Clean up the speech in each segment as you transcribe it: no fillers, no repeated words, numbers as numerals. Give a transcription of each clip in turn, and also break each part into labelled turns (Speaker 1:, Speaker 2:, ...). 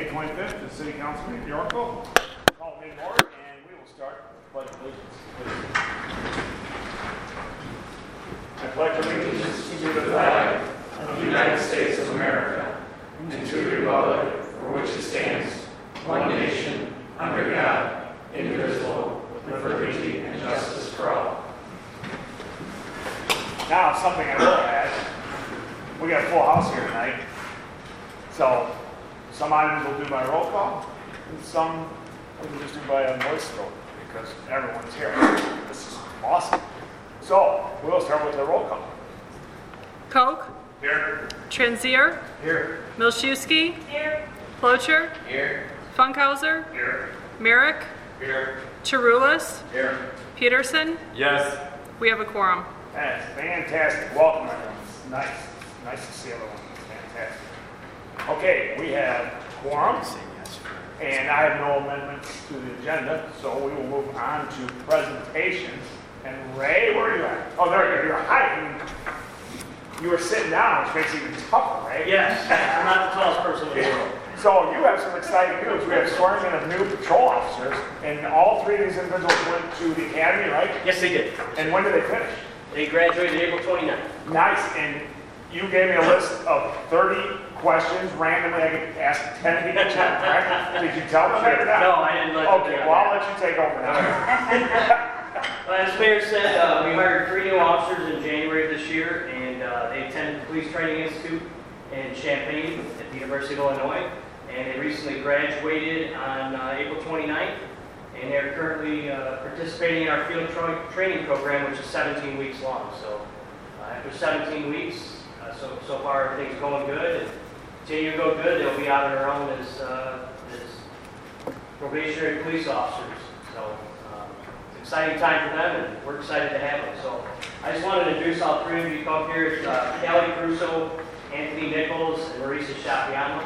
Speaker 1: May 25th, the City Council meeting, Yorkville. Call the meeting order, and we will start with the Pledge of Allegiance. I pledge allegiance to the flag of the United States of America and to the republic for which it stands, one nation, under God, indivisible, with liberty and justice for all. Now, something I will add. We got a full house here tonight. So, some items we'll do by roll call, and some we can just do by a voice vote, because everyone's here. This is awesome. So, we'll start with the roll call.
Speaker 2: Koch.
Speaker 1: Here.
Speaker 2: Transier.
Speaker 1: Here.
Speaker 2: Milszewski. Here. Plocher.
Speaker 1: Here.
Speaker 2: Funkhauser.
Speaker 1: Here.
Speaker 2: Merrick.
Speaker 1: Here.
Speaker 2: Charulis.
Speaker 1: Here.
Speaker 2: Peterson.
Speaker 1: Yes.
Speaker 2: We have a quorum.
Speaker 1: That's fantastic. Welcome, everyone. It's nice. Nice to see everyone. It's fantastic. Okay, we have quorum, and I have no amendments to the agenda, so we will move on to presentations. And Ray, where are you at? Oh, there you are. You're hiding. You were sitting down, which makes it even tougher, right?
Speaker 3: Yes, I'm not the tallest person in the world.
Speaker 1: So you have some exciting news. We have swearing in of new patrol officers, and all three of these individuals went to the academy, right?
Speaker 3: Yes, they did.
Speaker 1: And when did they finish?
Speaker 3: They graduated April 29th.
Speaker 1: Nice. And you gave me a list of 30 questions randomly. I could ask 10 of each, correct? Did you tell them that or not?
Speaker 3: No, I didn't let them
Speaker 1: Okay,
Speaker 3: do
Speaker 1: well, I'll
Speaker 3: that.
Speaker 1: let you take over now.
Speaker 3: As Mayor said, we hired 3 new officers in January of this year, and they attended the Police Training Institute in Champaign at the University of Illinois, and they recently graduated on April 29th, and they're currently participating in our field training program, which is 17 weeks long. So after 17 weeks, so far everything's going good, and continue to go good. They'll be out on their own as probationary police officers. So it's an exciting time for them, and we're excited to have them. So I just wanted to introduce all 3 of you come up here. It's Callie Caruso, Anthony Nichols, and Marisa Shapiano.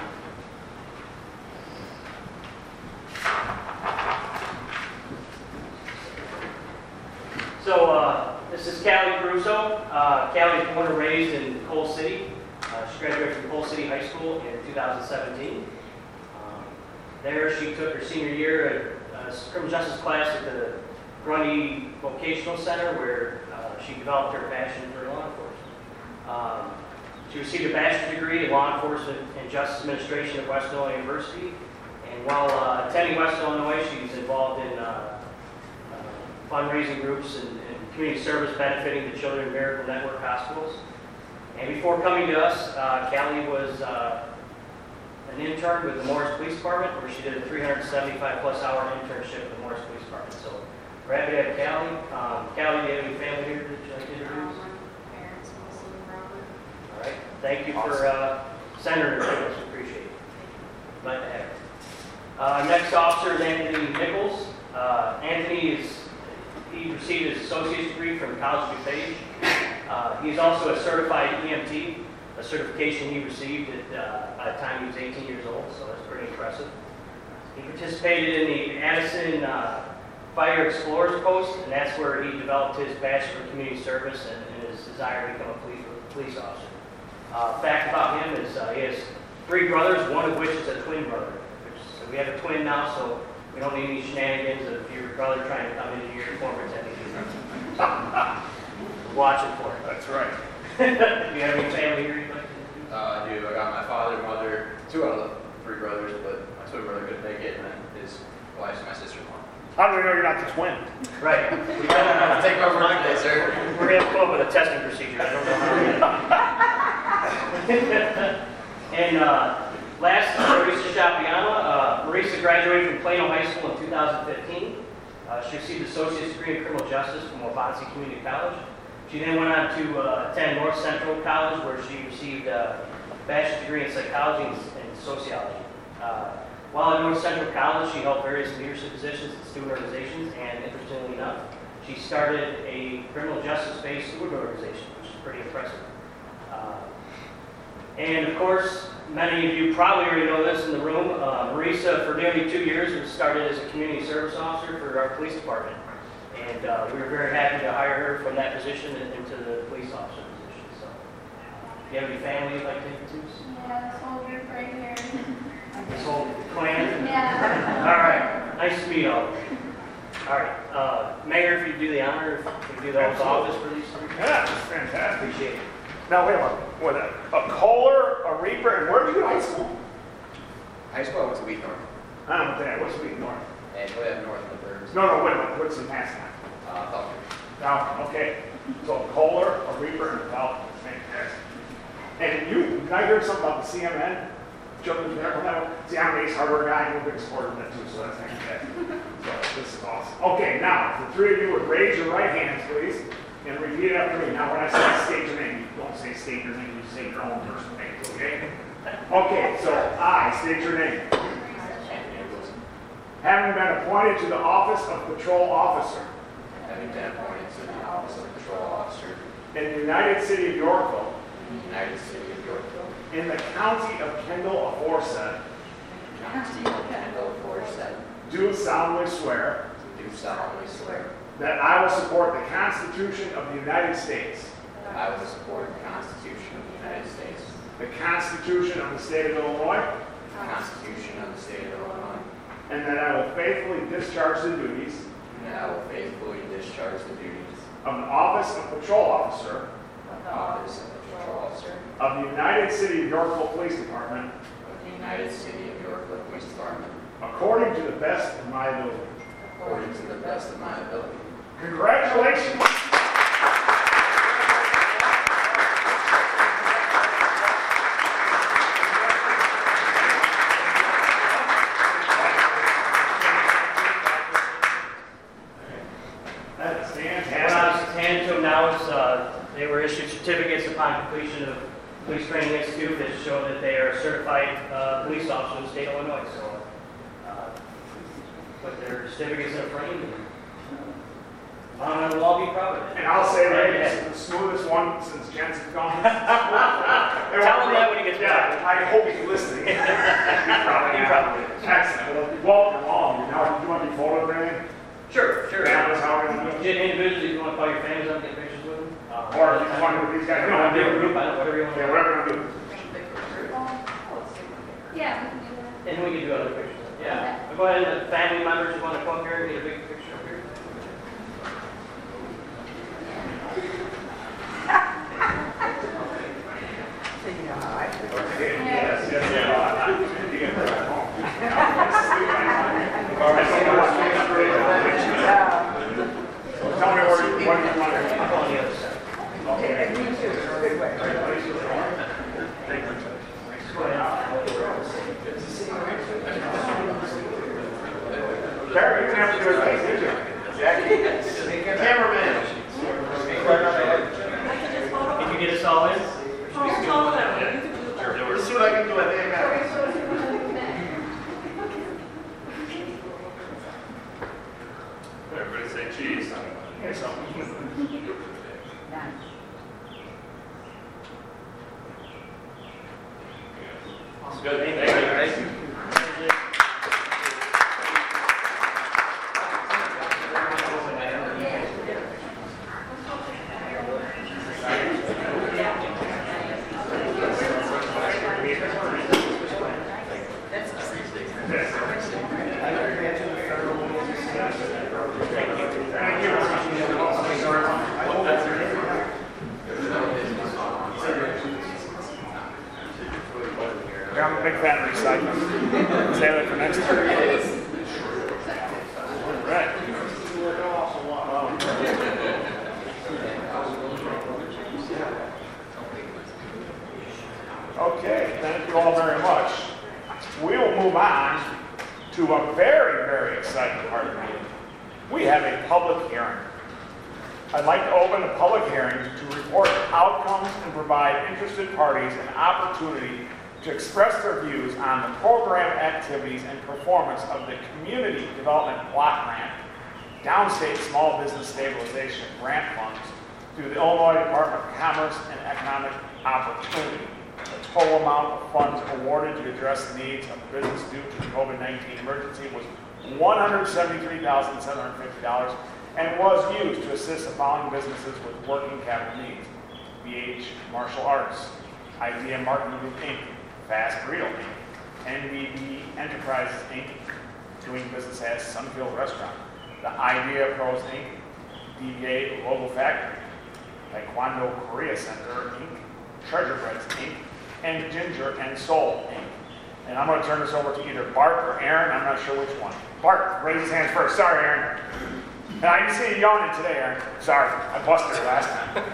Speaker 3: So this is Callie Caruso. Callie was born and raised in Coal City. She graduated from Coal City High School in 2017. There she took her senior year at criminal justice class at the Grundy Vocational Center, where she developed her passion for law enforcement. She received a bachelor's degree in law enforcement and justice administration at West Illinois University. And while attending West Illinois, she's involved in fundraising groups and community service benefiting the Children of Miracle Network hospitals. And before coming to us, Callie was an intern with the Morris Police Department, where she did a 375-plus hour internship with the Morris Police Department. So we're happy to have Callie. Callie, do you have any family here that you'd like to introduce?
Speaker 4: My parents, Melissa and Robert.
Speaker 3: All right. Thank you for sending her to us. We appreciate it. Glad to have her. Next officer is Anthony Nichols. Anthony he received his associate's degree from College of DuPage. He's also a certified EMT, a certification he received by the time he was 18 years old, so that's pretty impressive. He participated in the Addison Fire Explorers Post, and that's where he developed his passion for community service and his desire to become a police officer. Fact about him is he has 3 brothers, one of which is a twin brother. So we have a twin now, so we don't need any shenanigans of your brother trying to come into your uniform pretending to watch it for it.
Speaker 1: That's right.
Speaker 3: Do you have any family here you'd like to introduce?
Speaker 5: I do. I got my father, mother, 2 out of the 3 brothers, but my twin brother couldn't make it, and then his wife's my sister-in-law.
Speaker 1: How do we know you're not the twin?
Speaker 3: Right.
Speaker 5: We gotta take over today, sir.
Speaker 3: We're going to come up with a testing procedure. I don't know how to And last, Marisa Shapiano. Marisa graduated from Plano High School in 2015. She received an associate's degree in criminal justice from Waubonsee Community College. She then went on to attend North Central College, where she received a bachelor's degree in psychology and sociology. While at North Central College, she held various leadership positions in student organizations, and interestingly enough, she started a criminal justice-based student organization, which is pretty impressive. And of course, many of you probably already know this in the room. Marisa, for nearly 2 years, was started as a community service officer for our police department. And we were very happy to hire her from that position into the police officer position. So, do you have any family you'd like to introduce?
Speaker 4: Yeah, this whole group right here.
Speaker 3: This whole 20 Nice to meet all of you. All right, Mayor, if you do the honor, if you do the oath of office for these three.
Speaker 1: Yeah, it's fantastic.
Speaker 3: Appreciate it.
Speaker 1: Now, wait a minute, what, a Kohler, a Reaper, and where did you go to high school?
Speaker 5: High school, I went to Wheat North.
Speaker 1: I don't know, what's Wheat North?
Speaker 5: And way up north in the burbs.
Speaker 1: No, wait a minute, what's the mascot?
Speaker 5: Falcon.
Speaker 1: Falcon, okay. So a Kohler, a Reaper, and a Falcon, fantastic. And I heard something about the CMN, Children's Medical Network. See, I'm an Ace Hardware guy, I'm a big supporter of that too, so that's fantastic. So this is awesome. Okay, now, the three of you would raise your right hands, please, and repeat it after me. Now, when I say state your name, you don't say state your name, you say your own personal name, okay? Okay, so I state your name. Having been appointed to the office of patrol officer
Speaker 5: Having been appointed to the office of patrol officer
Speaker 1: in the United City of Yorkville,
Speaker 5: in the United City of Yorkville,
Speaker 1: in the county of Kendall aforesaid,
Speaker 5: county of Kendall, aforesaid,
Speaker 1: do solemnly swear
Speaker 5: do solemnly swear
Speaker 1: that I will support the Constitution of the United States,
Speaker 5: that I will support the Constitution of the United States,
Speaker 1: the Constitution of the State of Illinois,
Speaker 5: the Constitution of the State of Illinois,
Speaker 1: and that I will faithfully discharge the duties
Speaker 5: and that I will faithfully discharge the duties
Speaker 1: of the office of patrol officer
Speaker 5: of the office of patrol officer
Speaker 1: of the United City of Yorkville Police Department
Speaker 5: of the United City of Yorkville Police Department
Speaker 1: according to the best of my ability.
Speaker 5: according to the best of my ability.
Speaker 1: Congratulations! That's
Speaker 3: What I
Speaker 1: fantastic.
Speaker 3: was handed to them now is, they were issued certificates upon completion of Police Training Institute that show that they are certified police officers in the state of Illinois. So, put their certificates in a frame and we'll all be proud of it.
Speaker 1: And I'll say that it's the smoothest one since Jensen's gone.
Speaker 3: Tell him that when he gets back.
Speaker 1: Yeah, I hope he's listening. He probably is. Excellent. Well, welcome along. Now, do you want to be photoed or anything?
Speaker 3: Sure.
Speaker 1: Families, how are we going to do it?
Speaker 3: Individually, if you want to call your families up and get pictures with them.
Speaker 1: Or if you want to do these guys.
Speaker 3: You know, a big group, I don't know, whatever you want.
Speaker 1: Yeah, whatever you want to do.
Speaker 4: Yeah, we can do that.
Speaker 3: And we can do other pictures. Yeah. Go ahead, and the family members who want to come up here and get a big picture up here.
Speaker 1: Yes, yes, yeah. You can put it at home. All right, so tell me what you want to do.
Speaker 3: I'll go on the other side.
Speaker 1: Okay.
Speaker 3: Go ahead.
Speaker 1: Barry, you didn't have to do it like did you? Jackie? Cameraman.
Speaker 3: Can you get us all in?
Speaker 1: Let's see what I can do at the end.
Speaker 6: Everybody say cheese.
Speaker 1: Okay, so.
Speaker 6: Good, thank you.
Speaker 1: I'm a big fan of recycling. Say that for next year. Right. Okay, thank you all very much. We will move on to a very, very exciting part of the meeting. We have a public hearing. I'd like to open the public hearing to report outcomes and provide interested parties an opportunity to express their views on the program activities and performance of the Community Development Block Grant, Downstate Small Business Stabilization Grant Funds through the Illinois Department of Commerce and Economic Opportunity. The total amount of funds awarded to address the needs of the business due to the COVID-19 emergency was $173,750 and was used to assist the following businesses with working capital needs: BH Martial Arts, Idea Marketing Group Inc., Fast Burrito Inc., NBB Enterprises Inc., doing business as Sunfield Restaurant, the Idea Pros Inc., DBA Logo Factory, Taekwondo Korea Center Inc., Treasure Breads Inc., and Ginger and Soul Inc. And I'm going to turn this over to either Bart or Aaron. I'm not sure which one. Bart, raise his hands first. Sorry, Aaron. And I didn't see you yawning today, Aaron. Sorry, I busted it last time.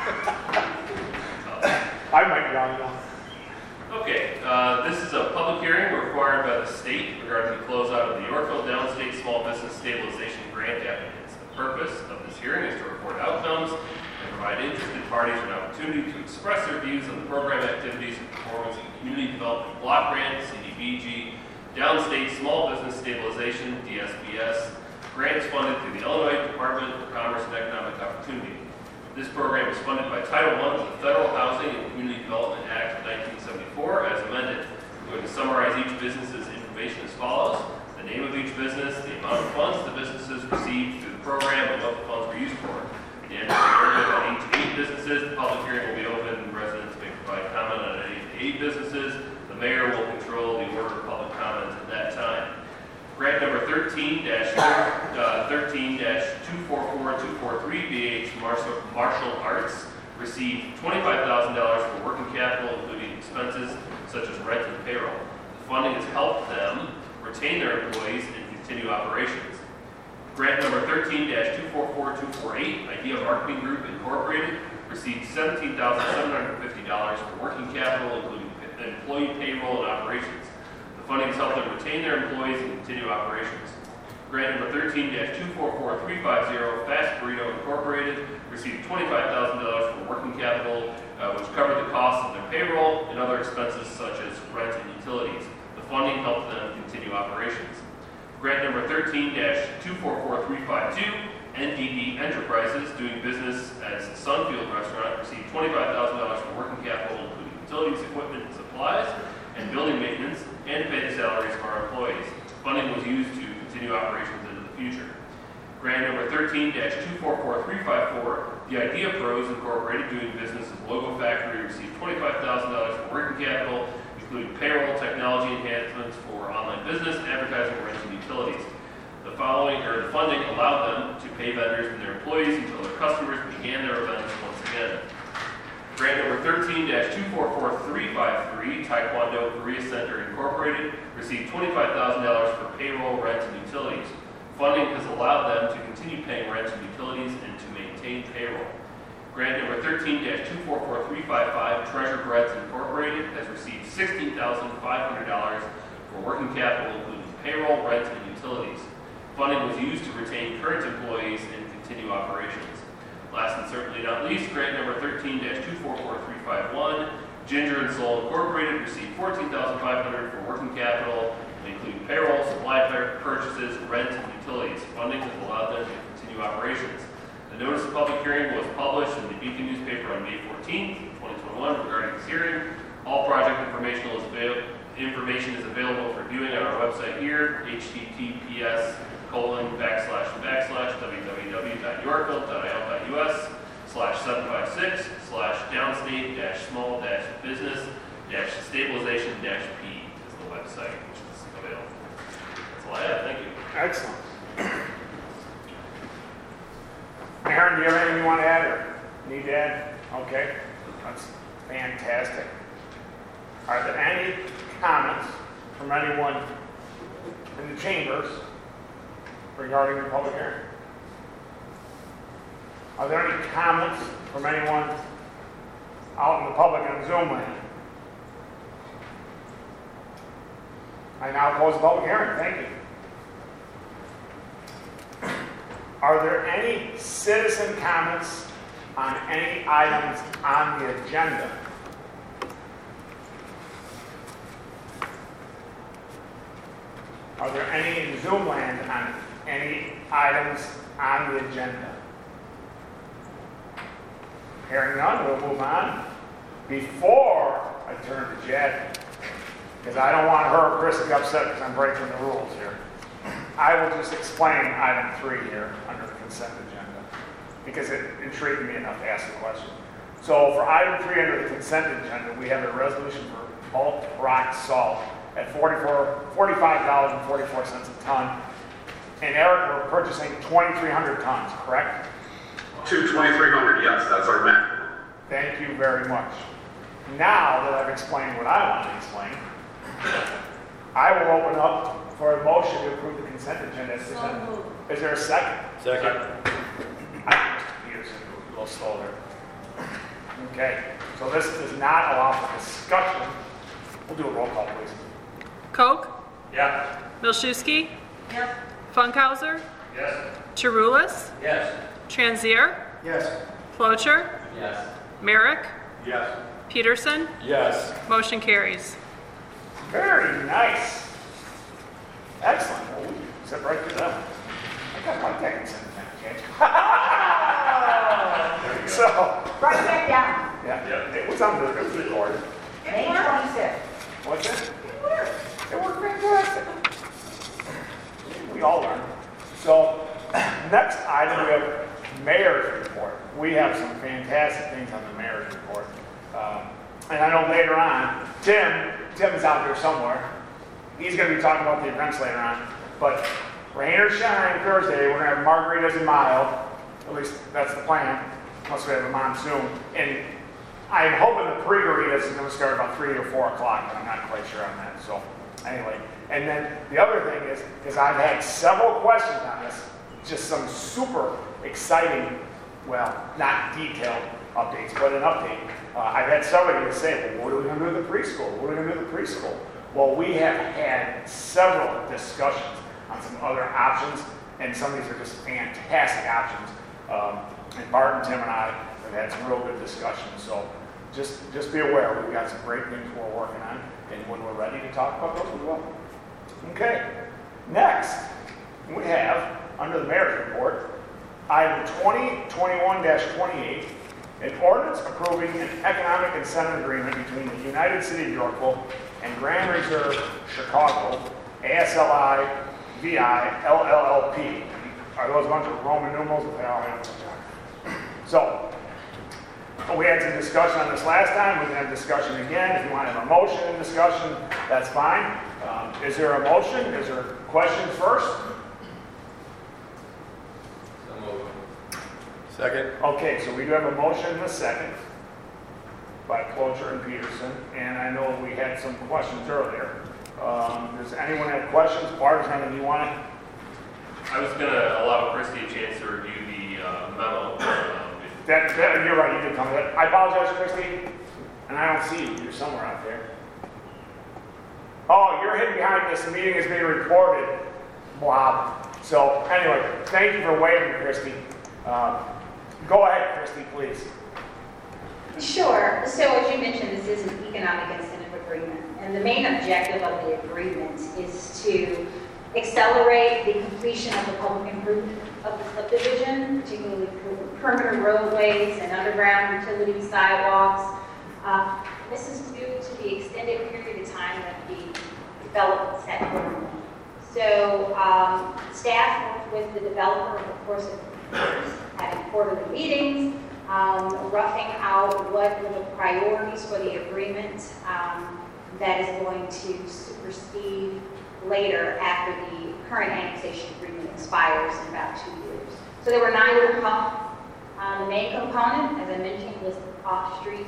Speaker 1: I might be yawning now.
Speaker 6: Okay, this is a public hearing required by the state regarding the closeout of the Yorkville Downstate Small Business Stabilization Grant applicants. The purpose of this hearing is to report outcomes and provide interested parties an opportunity to express their views on the program activities and performance of the Community Development Block Grant, CDBG, Downstate Small Business Stabilization, DSBS, grants funded through the Illinois Department of Commerce and Economic Opportunity. This program is funded by Title I of the Federal Housing and Community Development Act of 1974 as amended. I'm going to summarize each business's information as follows: the name of each business, the amount of funds the businesses received through the program, and what the funds were used for. At the end of the area on each 8 businesses, the public hearing will be open and residents may provide comment on any of the 8 businesses. The mayor will control the order of public comments at that time. Grant number 13-244-243 BH Martial Arts received $25,000 for working capital, including expenses such as rent and payroll. The funding has helped them retain their employees and continue operations. Grant number 13-244-248 Idea Marketing Group Incorporated received $17,750 for working capital, including employee payroll and operations. The funding has helped them retain their employees and continue operations. Grant number 13-244-350 Fast Burrito Incorporated received $25,000 for working capital, which covered the costs of their payroll and other expenses such as rent and utilities. The funding helped them continue operations. Grant number 13-244-352 NDD Enterprises, doing business as Sunfield Restaurant, received $25,000 for working capital, including utilities, equipment, and supplies, and building maintenance, and to pay the salaries of our employees. Funding was used to continue operations into the future. Grant number 13-244-354, the Idea Pros Incorporated, doing business as Logo Factory, received $25,000 for working capital, including payroll, technology enhancements for online business, advertising, rent, and utilities. The funding allowed them to pay vendors and their employees until their customers began their events once again. Grant number 13-244-353 Taekwondo Korea Center Incorporated received $25,000 for payroll, rent, and utilities. Funding has allowed them to continue paying rent and utilities and to maintain payroll. Grant number 13-244-355 Treasure Breads Incorporated has received $16,500 for working capital, including payroll, rent, and utilities. Funding was used to retain current employees and continue operations. Last and certainly not least, grant number 13-244-351 Ginger and Soul Incorporated received $14,500 for working capital, including payroll, supply purchases, rent, and utilities. Funding has allowed them to continue operations. The notice of public hearing was published in the Beacon newspaper on May 14th, 2021 regarding this hearing. All project information is available for viewing on our website here, https://www.yorkville.iota.us/756/downstate-small-business-stabilization-p is the website which is available. That's all I have. Thank you.
Speaker 1: Excellent. Aaron, do you have anything you want to add or need to add? Okay, that's fantastic. Are there any comments from anyone in the chambers regarding the public hearing? Are there any comments from anyone out in the public on Zoom land? I now close the public hearing. Thank you. Are there any citizen comments on any items on the agenda? Are there any in Zoom land on any items on the agenda? Hearing none, we'll move on. Before I turn to Jackie, because I don't want her or Chris to get upset because I'm breaking the rules here, I will just explain item 3 here under the consent agenda, because it intrigued me enough to ask the question. So for item 3 under the consent agenda, we have a resolution for bulk rock salt at $45.44 a ton. And Eric, we're purchasing 2,300 tons, correct?
Speaker 7: To 2,300, yes, that's our maximum.
Speaker 1: Thank you very much. Now that I've explained what I want to explain, I will open up for a motion to approve the consent agenda as presented. Is there a second?
Speaker 8: Second.
Speaker 1: I think Mr. Peterson was a little slow there. Okay, so this does not allow for discussion. We'll do a roll call, please.
Speaker 2: Koch,
Speaker 6: Yeah.
Speaker 2: Milszewski,
Speaker 4: Yes.
Speaker 2: Funkhauser,
Speaker 6: Yes.
Speaker 2: Chiroulis,
Speaker 3: Yes.
Speaker 2: Transier,
Speaker 8: Yes.
Speaker 2: Clocher,
Speaker 3: Yes.
Speaker 2: Merrick,
Speaker 8: Yes.
Speaker 2: Peterson.
Speaker 8: Yes.
Speaker 2: Motion carries.
Speaker 1: Very nice. Excellent. Well, we sit right through that one. I got my tickets in there, can't you? So,
Speaker 9: Write that down.
Speaker 1: yeah, it was on the record.
Speaker 9: May 26th.
Speaker 1: What's it? It worked fantastic. We all learn. So, next item, we have mayor's report. We have some fantastic things on the mayor's report. And I know later on, Tim's out there somewhere. He's going to be talking about the events later on. But rain or shine Thursday, we're going to have margaritas and mild. At least that's the plan, unless we have a monsoon. And I'm hoping the pre-garitas is going to start about 3 or 4 o'clock, but I'm not quite sure on that. So anyway, and then the other thing is I've had several questions on this, just some super exciting, well, not detailed updates, but an update. I've had somebody to say, well, what are we going to do with the preschool? What are we going to do with the preschool? Well, we have had several discussions on some other options, and some of these are just fantastic options. And Bart and Tim and I have had some real good discussions, so just be aware, we've got some great things we're working on, and when we're ready to talk about those, we will. Okay, next, we have, under the mayor's report, item 2021-28, an ordinance approving an economic incentive agreement between the United City of Yorkville and Grand Reserve Chicago, ASLI VI LLLP. Are those a bunch of Roman numerals? They all have. So, we had some discussion on this last time. We can have discussion again. If you want to have a motion and discussion, that's fine. Is there a motion? Is there questions first?
Speaker 5: So moved.
Speaker 8: Second.
Speaker 1: Okay, so we do have a motion and a second by Clocher and Peterson, and I know we had some questions earlier. Does anyone have questions? Bart, is there anything you want to?
Speaker 6: I was going to allow Christie a chance to review the memo.
Speaker 1: You're right, you did come with it. I apologize, Christy, and I don't see you. You're somewhere out there. Oh, you're hidden behind this meeting is being recorded. Wow. So anyway, thank you for waiting, Christy. Go ahead, Christy, please.
Speaker 4: Sure. So as you mentioned, this is an economic incentive agreement. And the main objective of the agreement is to accelerate the completion of the public improvement of the subdivision, particularly perimeter roadways and underground utility sidewalks. This is due to the extended period of time that the development set currently. So staff worked with the developer over the course of years, having quarterly meetings, roughing out what are the priorities for the agreement that is going to supersede later after the current annexation agreement expires in about 2 years. So there were 9 components. The main component, as I mentioned, was off-street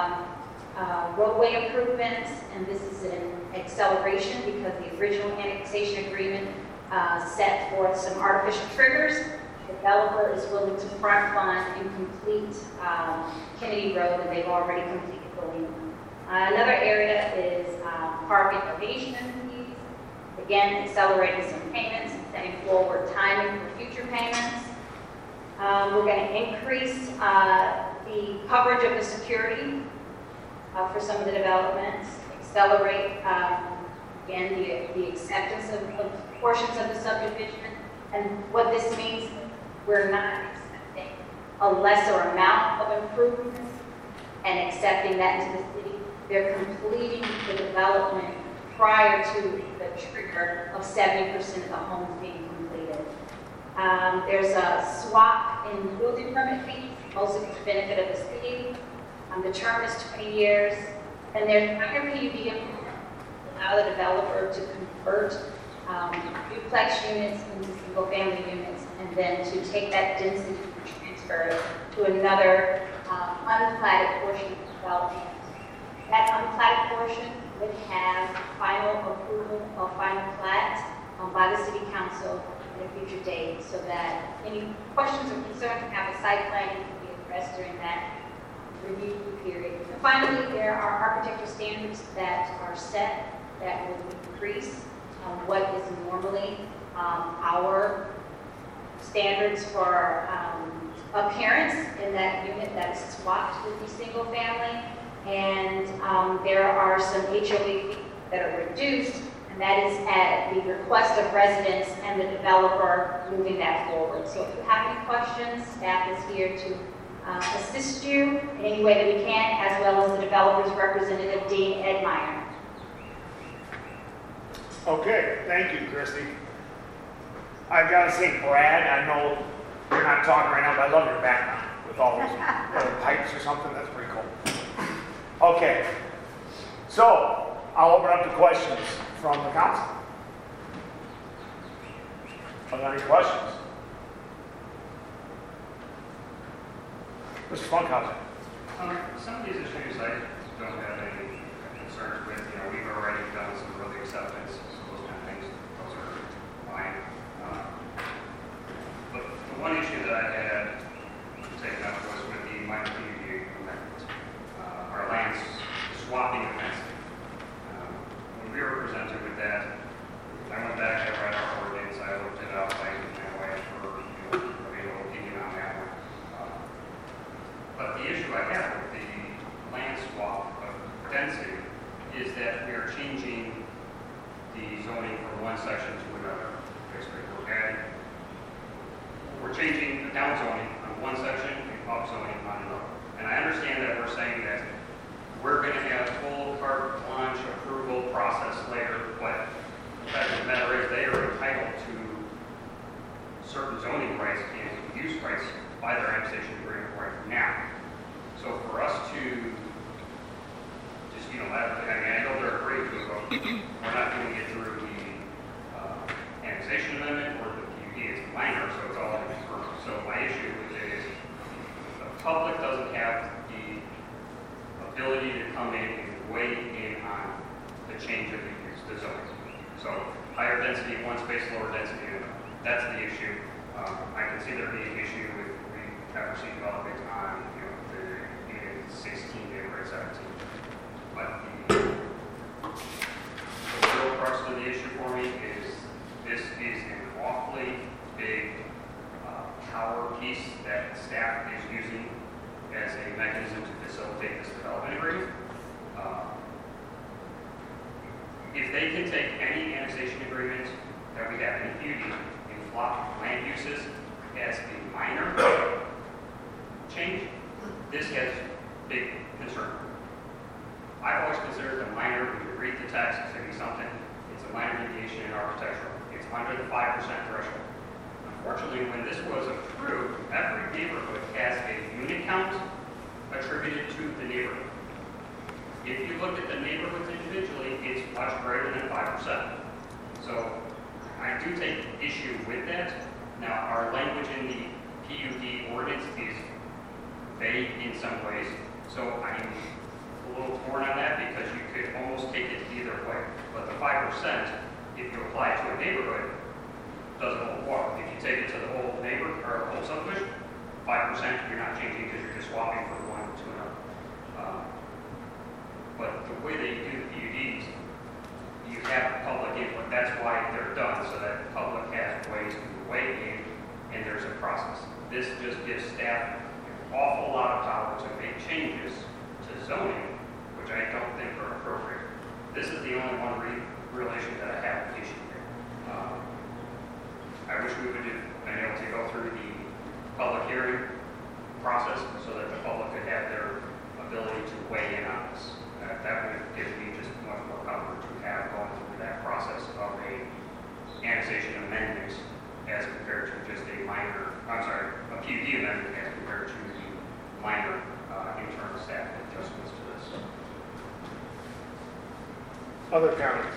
Speaker 4: roadway improvements, and this is an acceleration because the original annexation agreement set forth some artificial triggers. The developer is willing to front fund and complete Kennedy Road, and they've already completed Galena. Another area is park innovation fees. Again, accelerating some payments and setting forward timing for future payments. We're going to increase the coverage of the security for some of the developments, accelerate, again, the acceptance of portions of the subdivision. And what this means, we're not accepting a lesser amount of improvements and accepting that into the city. They're completing the development prior to the trigger of 70% of the homes being completed. There's a swap in building permit fees, mostly for the benefit of the city. The term is 20 years, and there's minor PUD improvement allow the developer to convert duplex units into single-family units, and then to take that density and transfer it to another unplatted portion of development. That unplatted portion would have final approval of final plat by the city council at a future date, so that any questions or concerns from have a site planning can be addressed during that review period. And finally, there are architectural standards that are set that will increase what is normally our standards for appearance in that unit that is swapped with the single family. And there are some HOA fees that are reduced, and that is at the request of residents and the developer moving that forward. So if you have any questions, staff is here to assist you in any way that we can, as well as the developer's representative, Dean Ed Meyer.
Speaker 1: Okay, thank you, Christy. I've got to say, Brad, I know you're not talking right now, but I love your background with all those pipes or something. That's pretty cool. Okay, so I'll open up to questions from the council. Are there any questions? Mr. Funkhauser.
Speaker 8: Some of these issues I don't have any concerns with. You know, we've already done some early acceptance, so those kind of things, those are fine. But the one issue that I had taken up was with the minor PUD amendment. Our lands swapping of fencing. When we were presented with that, I went back, I read our ordinance, I looked it up, I asked for a little opinion on that one. But the issue I have with the land swap of density is that we are changing the zoning from one section to another. Basically, we're changing the down zoning on one section and up zoning on another. And I understand that we're saying that we're going to have full carte blanche approval process later, but the fact of the matter is they are entitled to certain zoning rights and use rights by their annexation agreement right now. So for us to just, I know they're agreeing to it, but we're not doing it through the annexation amendment or the PUD. It's minor, so it's all confirmed. So my issue with it is the public doesn't have the ability to come in and weigh in on the change of the use, the zoning. So higher density in one space, lower density in another. That's the issue. I can see there being an issue with we have received development on the 16 neighborhood 17. But the real crux of the issue for me is this is an awfully big power piece that staff is using as a mechanism to facilitate this development agreement. If they can take any annexation agreement that we have in PUD and flop land uses as a minor change, this has big concern. I've always considered the minor, when you read the text, to be something, it's a minor deviation in architectural. It's under the 5% threshold. Unfortunately, when this was approved, every neighborhood has a unit count attributed to the neighborhood. If you look at the neighborhoods individually, it's much greater than 5%. So I do take issue with that. Now, our language in the PUD ordinance is vague in some ways, so I'm a little torn on that because you could almost take it either way. But the 5%, if you apply it to a neighborhood, doesn't hold water. If you take it to the whole neighborhood or whole subdivision, 5% you're not changing because you're just swapping from one to another. But the way they do the PUDs, you have public input. That's why they're done, so that the public has ways to weigh in, and there's a process. This just gives staff an awful lot of power to make changes to zoning, which I don't think are appropriate. This is the only one real issue that I have with issue here. I wish we would have been able to go through the public hearing process so that the public could have their ability to weigh in on this. That would give me just much more comfort to have going through that process of a annexation amendment as compared to just a PUD amendment as compared to the minor internal staff adjustments to this.
Speaker 1: Other comments?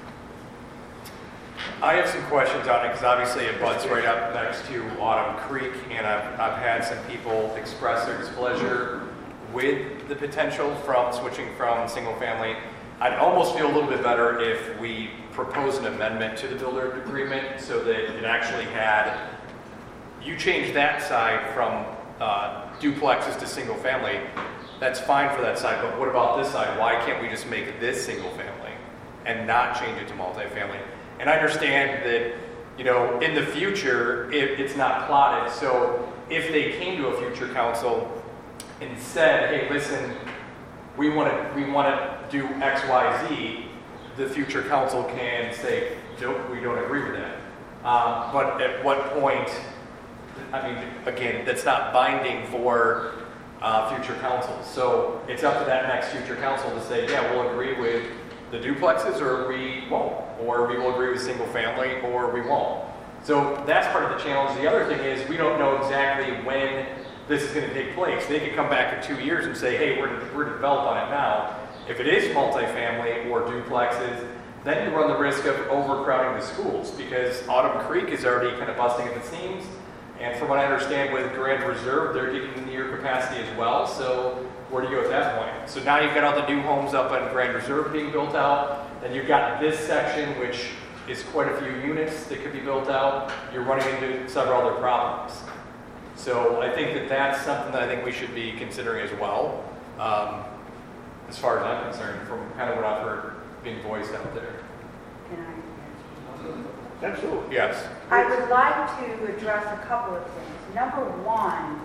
Speaker 10: I have some questions on it because obviously it butts right up next to Autumn Creek, and I've had some people express their displeasure with the potential from switching from single family. I'd almost feel a little bit better if we proposed an amendment to the builder agreement so that it actually had, you change that side from duplexes to single family, that's fine for that side, but what about this side? Why can't we just make this single family and not change it to multifamily? And I understand that, you know, in the future, it's not plotted, so if they came to a future council and said, hey, listen, we want to do X, Y, Z, the future council can say, nope, we don't agree with that. But at what point, I mean, again, that's not binding for future councils. So it's up to that next future council to say, yeah, we'll agree with the duplexes or we won't. Or we will agree with single family or we won't. So that's part of the challenge. The other thing is we don't know exactly when this is going to take place. They could come back in 2 years and say, hey, we're developed on it now. If it is multifamily or duplexes, then you run the risk of overcrowding the schools because Autumn Creek is already kind of busting at the seams. And from what I understand with Grand Reserve, they're getting near capacity as well. So where do you go at that point? So now you've got all the new homes up on Grand Reserve being built out. And you've got this section, which is quite a few units that could be built out. You're running into several other problems. So I think that that's something that I think we should be considering as well, as far as I'm concerned, from kind of what I've heard being voiced out there.
Speaker 9: Can I?
Speaker 1: Absolutely.
Speaker 10: Yes.
Speaker 9: I would like to address a couple of things. Number one,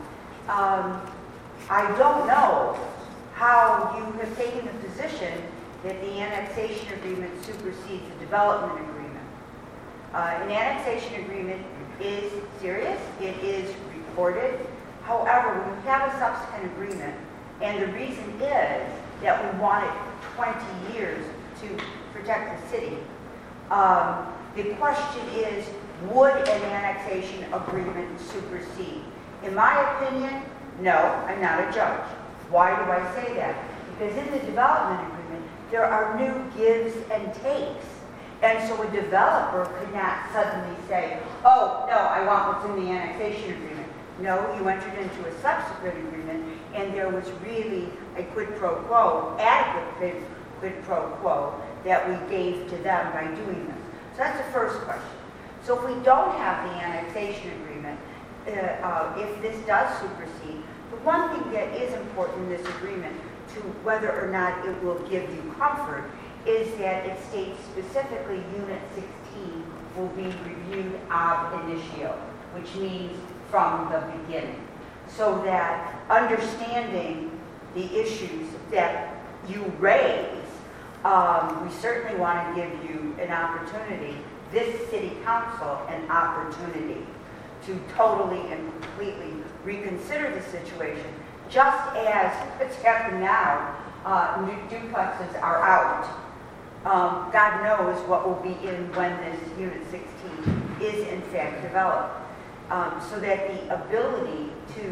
Speaker 9: I don't know how you have taken the position that the annexation agreement supersedes the development agreement. An annexation agreement is serious, it is recorded. However, when you have a subsequent agreement, and the reason is that we wanted 20 years to protect the city, the question is, would an annexation agreement supersede? In my opinion, no, I'm not a judge. Why do I say that? Because in the development agreement, there are new gives and takes. And so a developer could not suddenly say, oh, no, I want what's in the annexation agreement. No, you entered into a subsequent agreement, and there was really a quid pro quo, adequate quid pro quo that we gave to them by doing this. So that's the first question. So if we don't have the annexation agreement, if this does supersede, the one thing that is important in this agreement to whether or not it will give you comfort is that it states specifically Unit 16 will be reviewed ab initio, which means from the beginning. So that understanding the issues that you raise, we certainly want to give you an opportunity, this city council, an opportunity to totally and completely reconsider the situation, just as it's happened now, new duplexes are out. God knows what will be in when this Unit 16 is in fact developed. So that the ability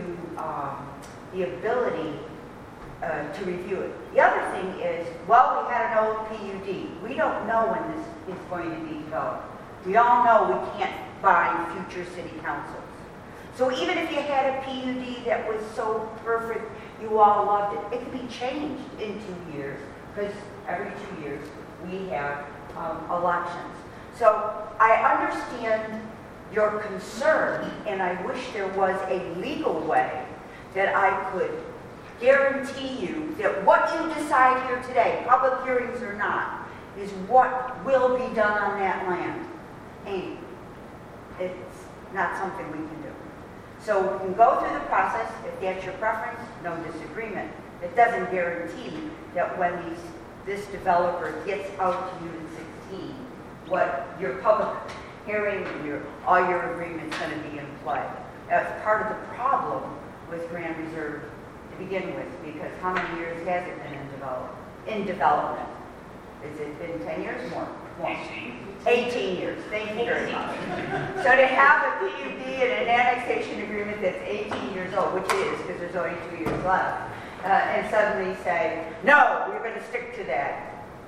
Speaker 9: to review it. The other thing is, well, we had an old PUD. We don't know when this is going to be developed. We all know we can't bind future city councils. So even if you had a PUD that was so perfect, you all loved it, it could be changed in 2 years, because every 2 years we have elections. So I understand your concern, and I wish there was a legal way that I could guarantee you that what you decide here today, public hearings or not, is what will be done on that land. And it's not something we can do. So we can go through the process. If that's your preference, no disagreement. It doesn't guarantee that when this developer gets out to Unit 16, what your public hearing and all your agreements going to be in play. That's part of the problem with Grand Reserve to begin with, because how many years has it been in development? Has it been 10 years? More? 18 years. Thank you very much. So to have a PUD and an annexation agreement that's 18 years old, which it is, because there's only 2 years left, and suddenly say, no, we're going to stick to that.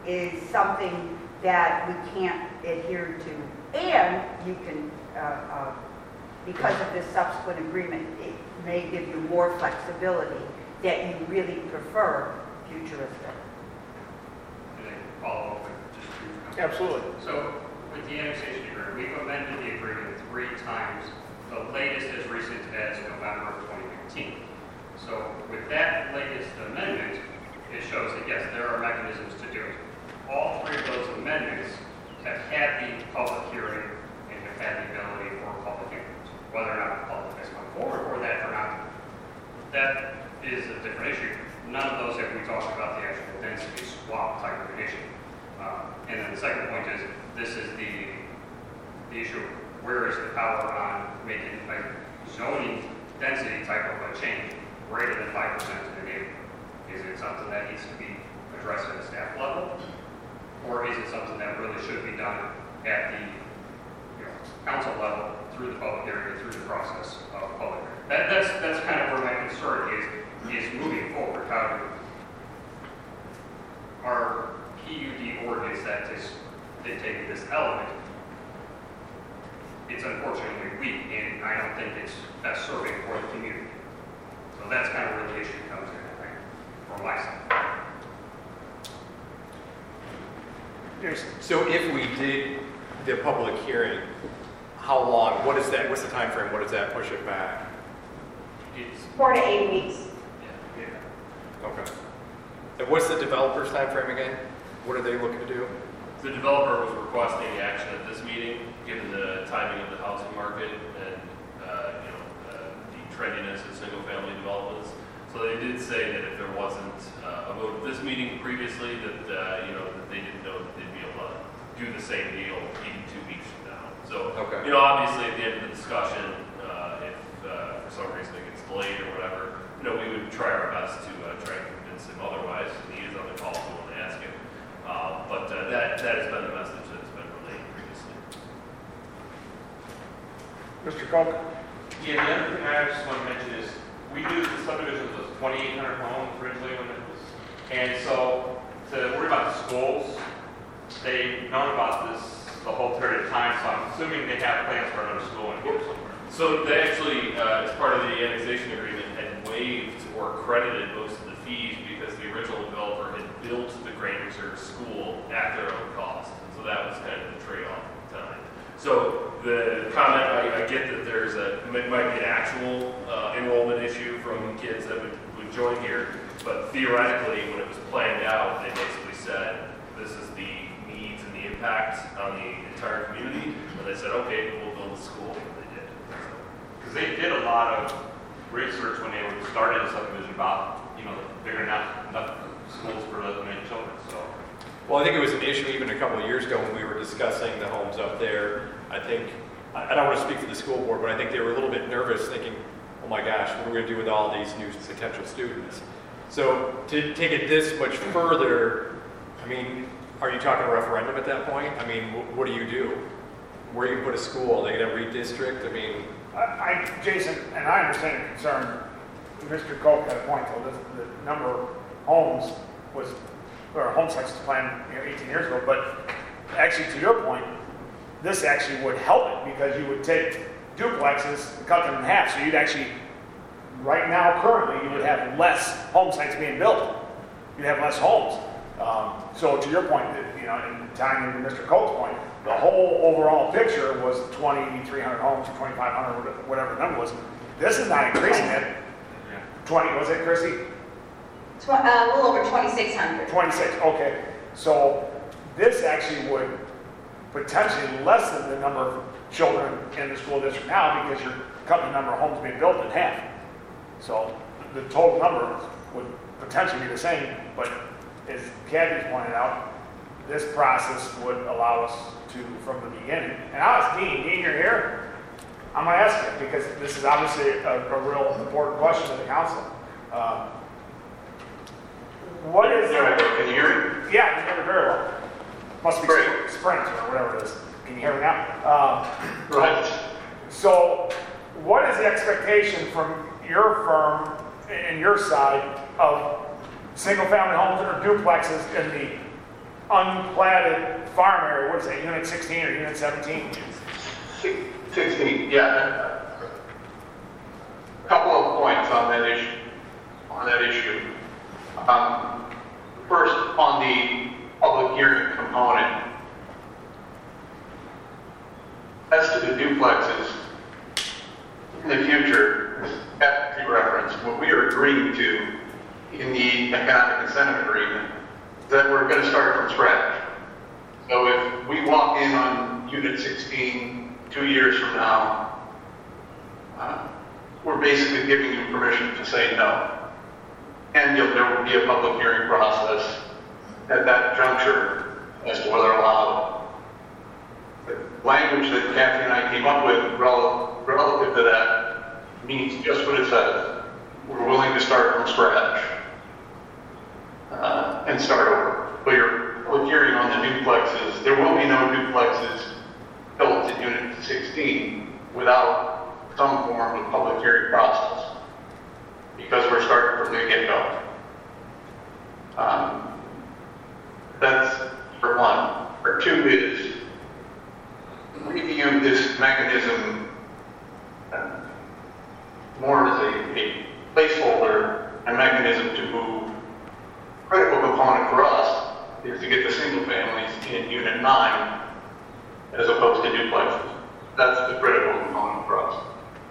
Speaker 9: is something that we can't adhere to. And you can, because of this subsequent agreement, it may give you more flexibility that you really prefer futuristic.
Speaker 8: And then follow up with just a brief comment.
Speaker 1: Absolutely.
Speaker 8: So with the annexation agreement, we've amended the agreement 3 times, the latest as recent as November of 2015. So with that latest amendment, it shows that yes, there are mechanisms to do it. All 3 of those amendments have had the public hearing and have had the ability for public input. Whether or not the public has come forward for that or not, that is a different issue. None of those have we talked about the actual density swap type of an issue. And then the second point is, this is the issue of where is the power on making a zoning density type of a change greater than 5% in the neighborhood? Is it something that needs to be addressed at a staff level? Or is it something that really should be done at the council level through the public hearing, through the process of public hearing? That's kind of where my concern is moving forward. How do our PUD ordinance that is dictating this element, it's unfortunately weak, and I don't think it's best serving for the community. So that's kind of where the issue comes in, I think, from my side.
Speaker 10: So if we did the public hearing, how long, what is that, what's the time frame? What does that push it back?
Speaker 8: It's,
Speaker 4: 4 to 8 weeks.
Speaker 8: yeah.
Speaker 10: Okay. And what's the developer's time frame again? What are they looking to do?
Speaker 6: The developer was requesting action at this meeting, given the timing of the housing market and, the trendiness of single-family developments. So they did say that if there wasn't a vote at this meeting previously, that, that they didn't know that they'd be able to do the same deal even 2 weeks from now. So,
Speaker 10: Okay.
Speaker 6: Obviously at the end of the discussion, if for some reason it gets delayed or whatever, we would try our best to try and convince him otherwise. He is on the call, so we'll ask him. But that has been the message that's been relayed previously.
Speaker 1: Mr. Koch?
Speaker 11: Yeah, the other thing I just want to mention is, we do the subdivision of 2,800 homes originally when it was, and so to worry about the schools, they've known about this the whole period of time, so I'm assuming they have plans for another school in here somewhere.
Speaker 6: So they actually, as part of the annexation agreement, had waived or credited most of the fees because the original developer had built the Grand Reserve School at their own cost. And so that was kind of the trade-off at the time. So the comment, I get that it might be an actual enrollment issue from kids that would join here, but theoretically, when it was planned out, they basically said, this is the needs and the impact on the entire community, and they said, okay, we'll build a school, and they did.
Speaker 11: Because they did a lot of research when they were starting the subdivision about, figuring out enough schools for the many children, so.
Speaker 10: Well, I think it was an issue even a couple of years ago when we were discussing the homes up there. I think, I don't want to speak for the school board, but I think they were a little bit nervous thinking, oh my gosh, what are we going to do with all these new potential students? So to take it this much further, are you talking a referendum at that point? What do you do? Where do you put a school? Are they going to redistrict?
Speaker 1: Jason, and I understand your concern. Mr. Koch had a point, though. The number of homes or home sites was planned 18 years ago, but actually, to your point, this actually would help it because you would take duplexes and cut them in half. So you'd actually, right now, currently, you would have less home sites being built. You'd have less homes. So to your point, in tying into Mr. Koch's point, the whole overall picture was 2,300 homes or 2,500, whatever the number was. This is not increasing it. 20, was it, Chrissy?
Speaker 4: A little over 2,600.
Speaker 1: 26, okay. So this actually would potentially lessen the number of children in the school district now because you're cutting the number of homes being built in half. So the total number would potentially be the same, but as Kathy's pointed out, this process would allow us to, from the beginning. And I'll ask Dean, you're here? I'm going to ask you because this is obviously a real important question to the council. What is there?
Speaker 11: Can you hear me?
Speaker 1: Yeah, I can hear me very well. Must be Sprint or whatever it is. Can you hear me now?
Speaker 11: Right.
Speaker 1: So, what is the expectation from your firm and your side of single-family homes or duplexes in the unplatted farm area, what is that, unit 16 or unit 17?
Speaker 7: 16, yeah. A couple of points on that issue. First, on the public hearing component, as to the duplexes, in the future, at the reference, what we are agreeing to in the economic incentive agreement is that we're going to start from scratch. So if we walk in on unit 16 2 years from now, we're basically giving you permission to say no. And there will be a public hearing process at that juncture as to whether allowed. The language that Kathy and I came up with relative to that means just what it says. We're willing to start from scratch and start over. But you're public hearing on the duplexes. There will be no duplexes built in Unit 16 without some form of public hearing process, because we're starting from the get-go. That's for one. For two is, we view this mechanism more as a placeholder and mechanism to move. Critical component for us is to get the single families in Unit 9 as opposed to duplexes. That's the critical component for us.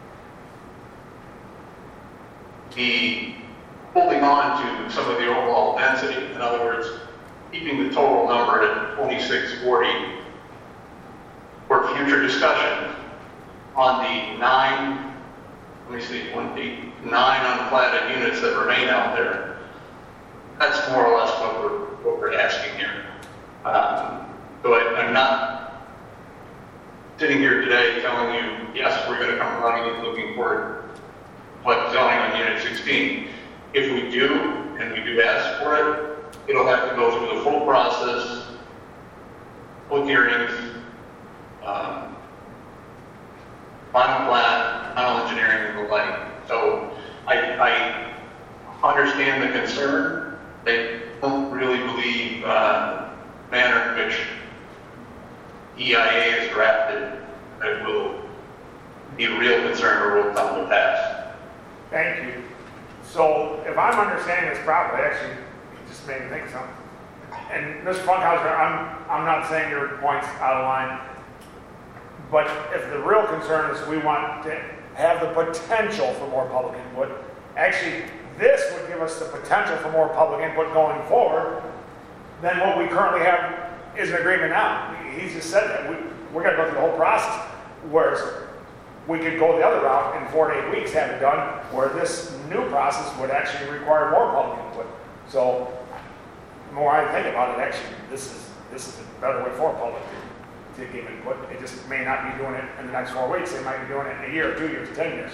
Speaker 7: The holding on to some of the overall density, in other words, keeping the total number at 2640 for future discussion on the 9 unplatted units that remain out there. That's more or less what we're asking here. So I'm not sitting here today telling you, yes, we're going to come running and looking for what zoning on Unit 16. If we do, and we do ask for it, it'll have to go through the full process, full hearings, final plat, final engineering, and the like. So I understand the concern. They don't really believe the manner in which EIA is drafted that will be a real concern or will come to pass.
Speaker 1: Thank you. So if I'm understanding this properly, actually, you just made me think of something. And Mr. Funkhauser, I'm not saying your point's out of line, but if the real concern is we want to have the potential for more public input, actually, this would give us the potential for more public input going forward than what we currently have is an agreement now. He just said that. We're going to go through the whole process, whereas we could go the other route in 4 to 8 weeks, have it done, where this new process would actually require more public input. So the more I think about it, actually, this is a better way for public to give input. It just may not be doing it in the next 4 weeks. They might be doing it in a year, 2 years, 10 years.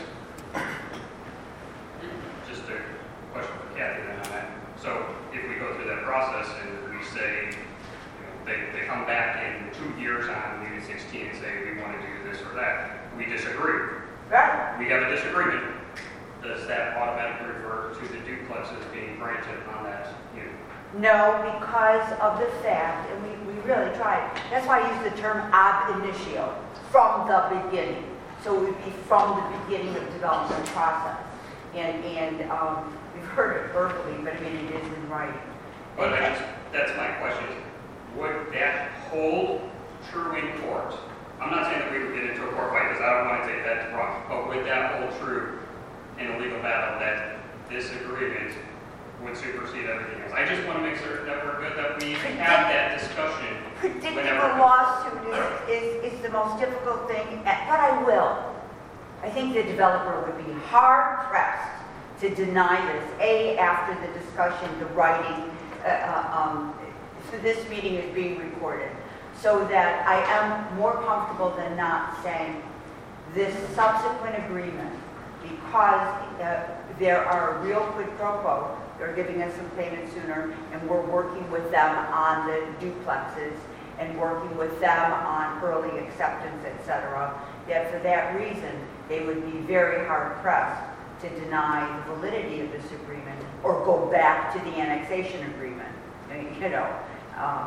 Speaker 8: Just a question for Kathy then on that. So if we go through that process and we say, they come back in 2 years on Unit 16 and say, we want to do this or that, we disagree.
Speaker 9: Right.
Speaker 8: We have a disagreement. Does that automatically refer to the duplexes being granted on that unit?
Speaker 9: No, because of the fact, and we really tried, that's why I use the term ab initio, from the beginning. So it would be from the beginning of the development process. And we've heard it verbally, but I mean, it is in writing.
Speaker 8: But that's my question. Would that hold true in court? I'm not saying that we would get into a court fight, because I don't want to take that wrong, but would that hold true in a legal battle that this agreement would supersede everything else? I just want to make certain that we're good, that we have that discussion.
Speaker 9: Predicting a lawsuit is the most difficult thing, but I will. I think the developer would be hard pressed to deny this. After the discussion, the writing, so this meeting is being recorded, so that I am more comfortable than not saying this subsequent agreement, because there are real quid pro quo. They're giving us some payment sooner, and we're working with them on the duplexes and working with them on early acceptance, etc. That for that reason, they would be very hard pressed to deny the validity of this agreement or go back to the annexation agreement.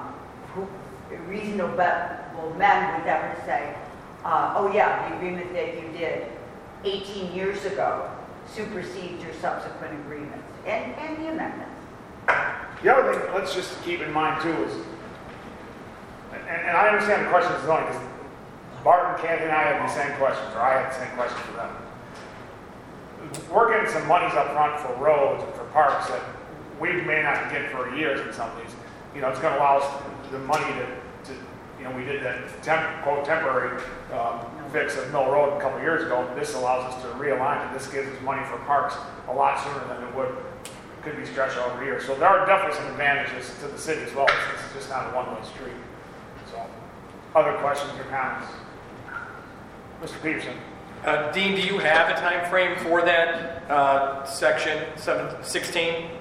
Speaker 9: reasonable men would ever say, oh yeah, the agreement that you did 18 years ago supersedes your subsequent agreements and the amendments.
Speaker 1: The other thing, let's just keep in mind too is, and I understand the question is going, because Barton, Kathy, and I had the same questions, or I had the same questions for them. We're getting some monies up front for roads and for parks that we may not get for years in some of these. You know, it's going to allow us the money to you know, we did that quote temporary fix of Mill Road a couple years ago. This allows us to realign it. This gives us money for parks a lot sooner than it would. Could be stretched over years. So there are definitely some advantages to the city as well, since it's just not a one-way street. So, other questions or comments? Mr. Peterson.
Speaker 10: Dean, do you have a time frame for that section 16?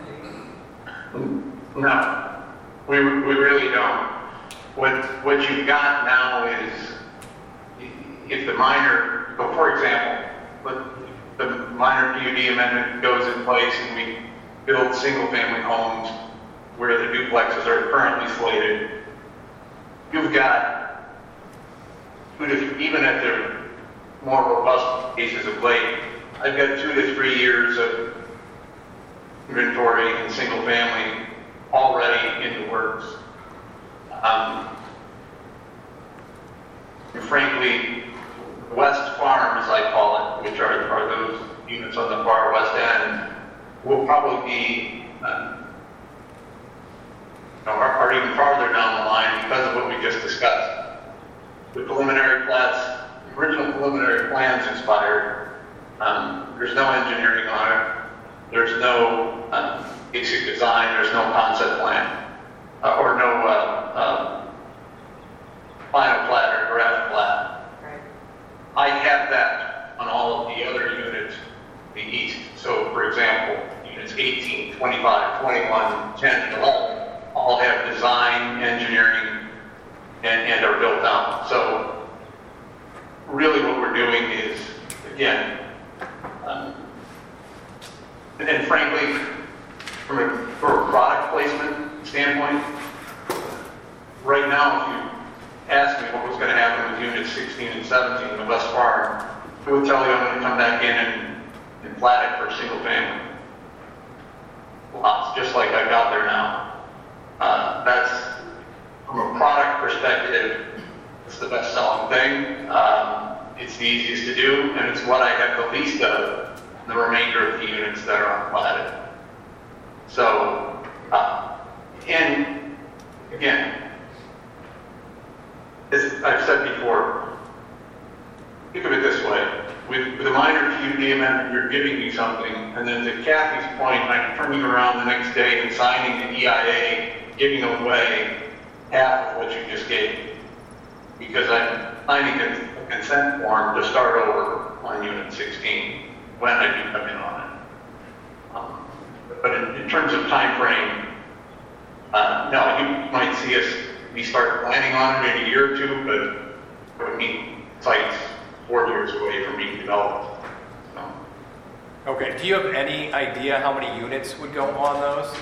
Speaker 7: No, we really don't. What you've got now is, if the minor, so for example, the minor PUD amendment goes in place and we build single-family homes where the duplexes are currently slated, you've got, even at the more robust cases of late, I've got 2 to 3 years of inventory in single-family already in the works. Frankly, West Farm, as I call it, which are those units on the far west end, will probably be are even farther down the line because of what we just discussed. The preliminary plats, the original preliminary plans expired. There's no engineering on it. There's no basic design. There's no concept plan or no final plat or draft plat.
Speaker 9: Right.
Speaker 7: I have that on all of the other units, the east. So, for example, units 18, 25, 21, 10, and 11 all have design, engineering, and are built out. So, really what we're doing is, again, and frankly, from a product placement standpoint, right now, if you asked me what was going to happen with units 16 and 17 in the West Farm, I would tell you I'm going to come back in and plat it for single family. Lots, just like I've got there now. That's, from a product perspective, it's the best selling thing. It's the easiest to do, and it's what I have the least of, the remainder of the units that are unplatted. So, and again, as I've said before, think of it this way. With a minor PUD amendment, you're giving me something, and then to Kathy's point, I'm turning around the next day and signing the EIA, giving away half of what you just gave me. Because I'm signing a consent form to start over on Unit 16 when I do come in on it. But in terms of time frame, no, you might see us, we start planning on it in a year or two, but I mean, sites 4 years away from being developed. So.
Speaker 10: Okay, do you have any idea how many units would go on those?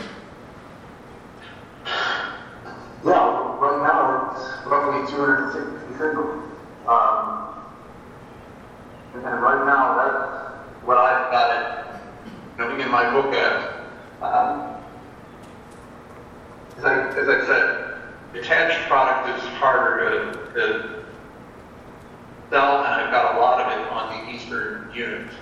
Speaker 7: Yeah, right now it's roughly 260 singles. And right now that's what I've got it, in my book at. As I said, detached product is harder to sell, and I've got a lot of it on the eastern units.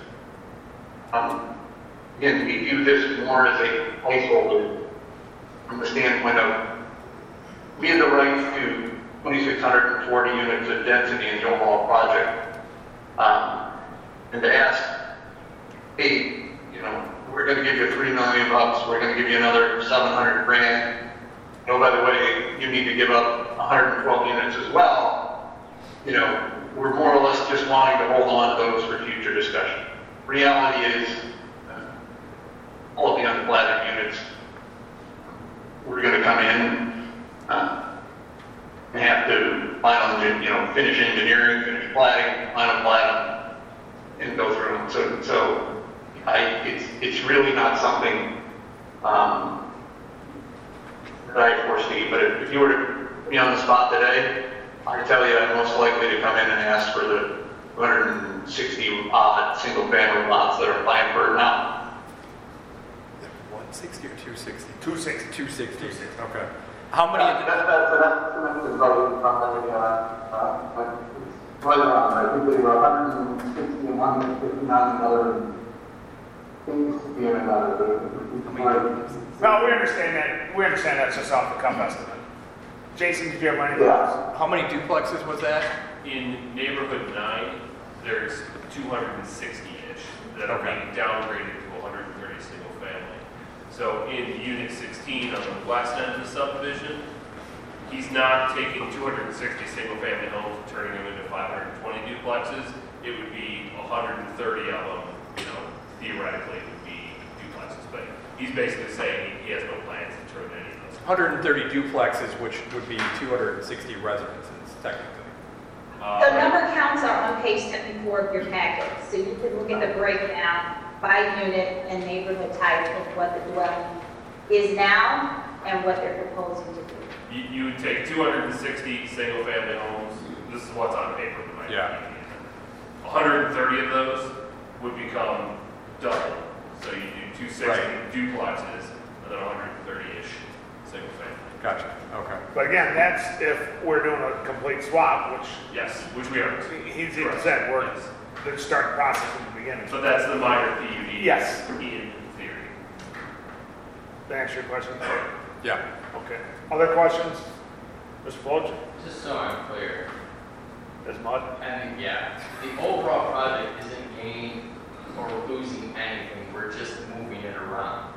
Speaker 7: Again, we view this more as a placeholder from the standpoint of we have the right to 2,640 units of density in the overall project. And to ask, hey, we're going to give you $3 million, we're going to give you another 700 grand. Oh, by the way, you need to give up 112 units as well. We're more or less just wanting to hold on to those for future discussion. Reality is, all of the unplatted units, we're going to come in and have to finish engineering, finish platting, final plat, and go through them. So it's really not something that I foresee. But if you were to me on the spot today, I tell you, I'm most likely to come in and ask for the 260 odd single-family lots that are applying for it now.
Speaker 10: 160 or 260?
Speaker 1: 260.
Speaker 10: 260. Okay. How many?
Speaker 7: That's voting from the, right around, I think there were 160 and 159 another things to be in another.
Speaker 1: No, we understand that. We understand that's just off the cuff estimate. Jason, did you have anything else?
Speaker 10: How many duplexes was that?
Speaker 6: In neighborhood 9, there's 260-ish that are being downgraded to 130 single family. So in unit 16 on the west end of the subdivision, he's not taking 260 single family homes and turning them into 520 duplexes. It would be 130 of them, theoretically it would be duplexes. But he's basically saying he has no plans to turn any of those.
Speaker 10: 130 duplexes, which would be 260 residences, technically.
Speaker 4: The number counts are on page 74 of your packet, so you can look at the breakdown by unit and neighborhood type of what the dwelling is now and what they're proposing to do.
Speaker 6: You would take 260 single family homes. This is what's on paper. 130 of those would become double. So you do 260 duplexes and then 130-ish single family.
Speaker 10: Gotcha. Okay.
Speaker 1: But again, that's if we're doing a complete swap, which
Speaker 6: Yes, which we are.
Speaker 1: he's even said we're
Speaker 6: Yes.
Speaker 1: going to start the process from the beginning.
Speaker 6: But that's the minor PUD.
Speaker 1: Yes.
Speaker 6: In theory.
Speaker 1: That answer your question?
Speaker 10: Yeah.
Speaker 1: Okay. Other questions? Mr. Folger?
Speaker 5: Just so I'm clear,
Speaker 1: Ms. Mudd?
Speaker 5: and yeah, the overall project isn't gaining or losing anything, we're just moving it around.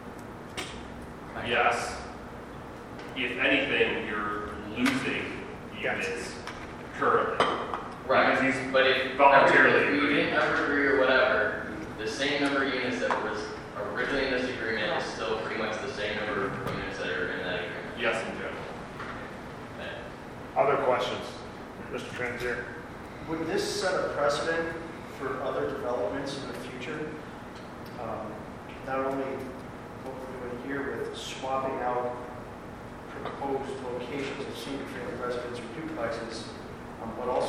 Speaker 6: Yes. If anything, you're losing units currently.
Speaker 5: Right,
Speaker 6: Because he's
Speaker 5: but if
Speaker 6: voluntarily
Speaker 5: if we
Speaker 6: agreed.
Speaker 5: didn't ever agree or whatever, the same number of units that was originally in this agreement is still pretty much the same number of units that are in that agreement.
Speaker 6: Yes, in general.
Speaker 1: Other questions? Mr. Transier?
Speaker 12: Would this set a precedent for other developments in the future? Not only what we're doing here with swapping out proposed locations of single-family residence or duplexes, but also,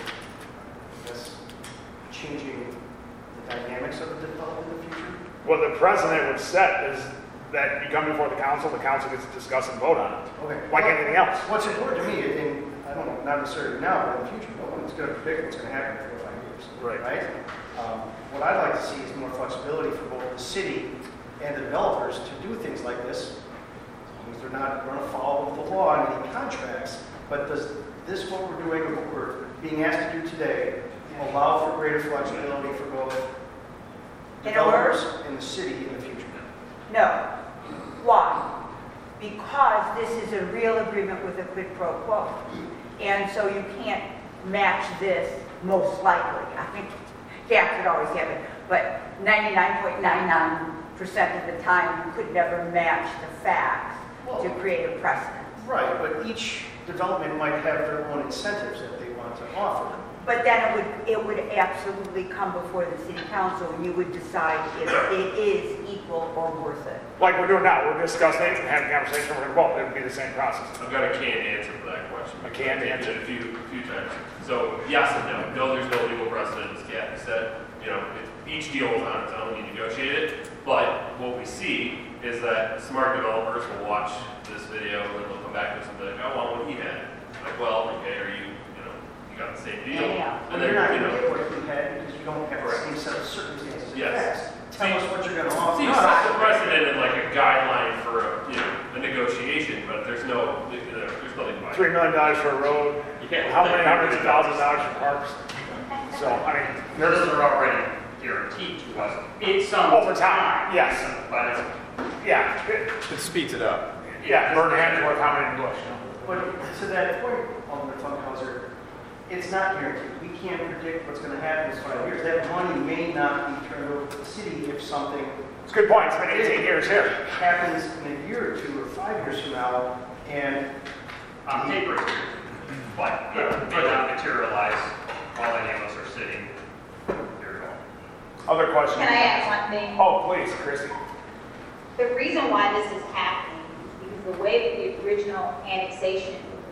Speaker 12: I guess, changing the dynamics of the development in the future?
Speaker 1: What the precedent would set is that you come before the council gets to discuss and vote on it,
Speaker 12: Okay.
Speaker 1: like anything else.
Speaker 12: What's important to me, and I don't know, not necessarily now, but in the future, no one's going to predict what's going to happen in 4 or 5 years.
Speaker 1: Right.
Speaker 12: What I'd like to see is more flexibility for both the city and the developers to do things like this, as long as they're not going to follow the law in any contracts. But does this, what we're doing, what we're being asked to do today, allow for greater flexibility for both developers and the city in the future?
Speaker 9: No. Why? Because this is a real agreement with a quid pro quo. And so you can't match this most likely. I think gaps would always happen, but 99.99% of the time you could never match the facts to create a precedent.
Speaker 12: Right, but each development might have their own incentives that they want to offer.
Speaker 9: But then it would absolutely come before the city council and you would decide if it is equal or worth it.
Speaker 1: Like we're doing now, we're discussing it and having a conversation, we're going to vote. It would be the same process.
Speaker 6: I've got a canned answer for that question.
Speaker 1: A canned
Speaker 6: I've
Speaker 1: answer.
Speaker 6: did it a few times. So yes and no. No, there's no legal precedent, as Kathy said. Each deal is on its own, you negotiate it. But what we see is that smart developers will watch this video and then they'll come back to us and be like, I want what he had. Like, well, okay, are you got the same deal?
Speaker 9: Yeah.
Speaker 6: And
Speaker 12: You're
Speaker 6: then,
Speaker 12: not going to get what you had because you don't have the same set of circumstances and facts. Tell us what you're going to offer.
Speaker 6: So you set the precedent in like a guideline for a negotiation, but there's nothing by it.
Speaker 1: $3 million for a road. How many hundreds of thousands of dollars for parks? So, I mean,
Speaker 8: Those are already guaranteed to us. It's some
Speaker 1: over time, yes.
Speaker 8: But
Speaker 1: Yeah.
Speaker 10: It speeds it up.
Speaker 1: Yeah, Burn Hemsworth, how many bush?
Speaker 12: But to that point, Alderman Funkhauser, it's not guaranteed. We can't predict what's going to happen in 5 years. That money may not be turned over to the city if something
Speaker 1: It's a good point. It's been 18 years here.
Speaker 12: happens in a year or 2 or 5 years from now, and
Speaker 8: on paper, but it may not materialize while any of us are sitting here at all.
Speaker 1: Other questions?
Speaker 4: Can I add one thing?
Speaker 1: Oh, please, Chrissy.
Speaker 4: The reason why this is happening is because the way that the original annexation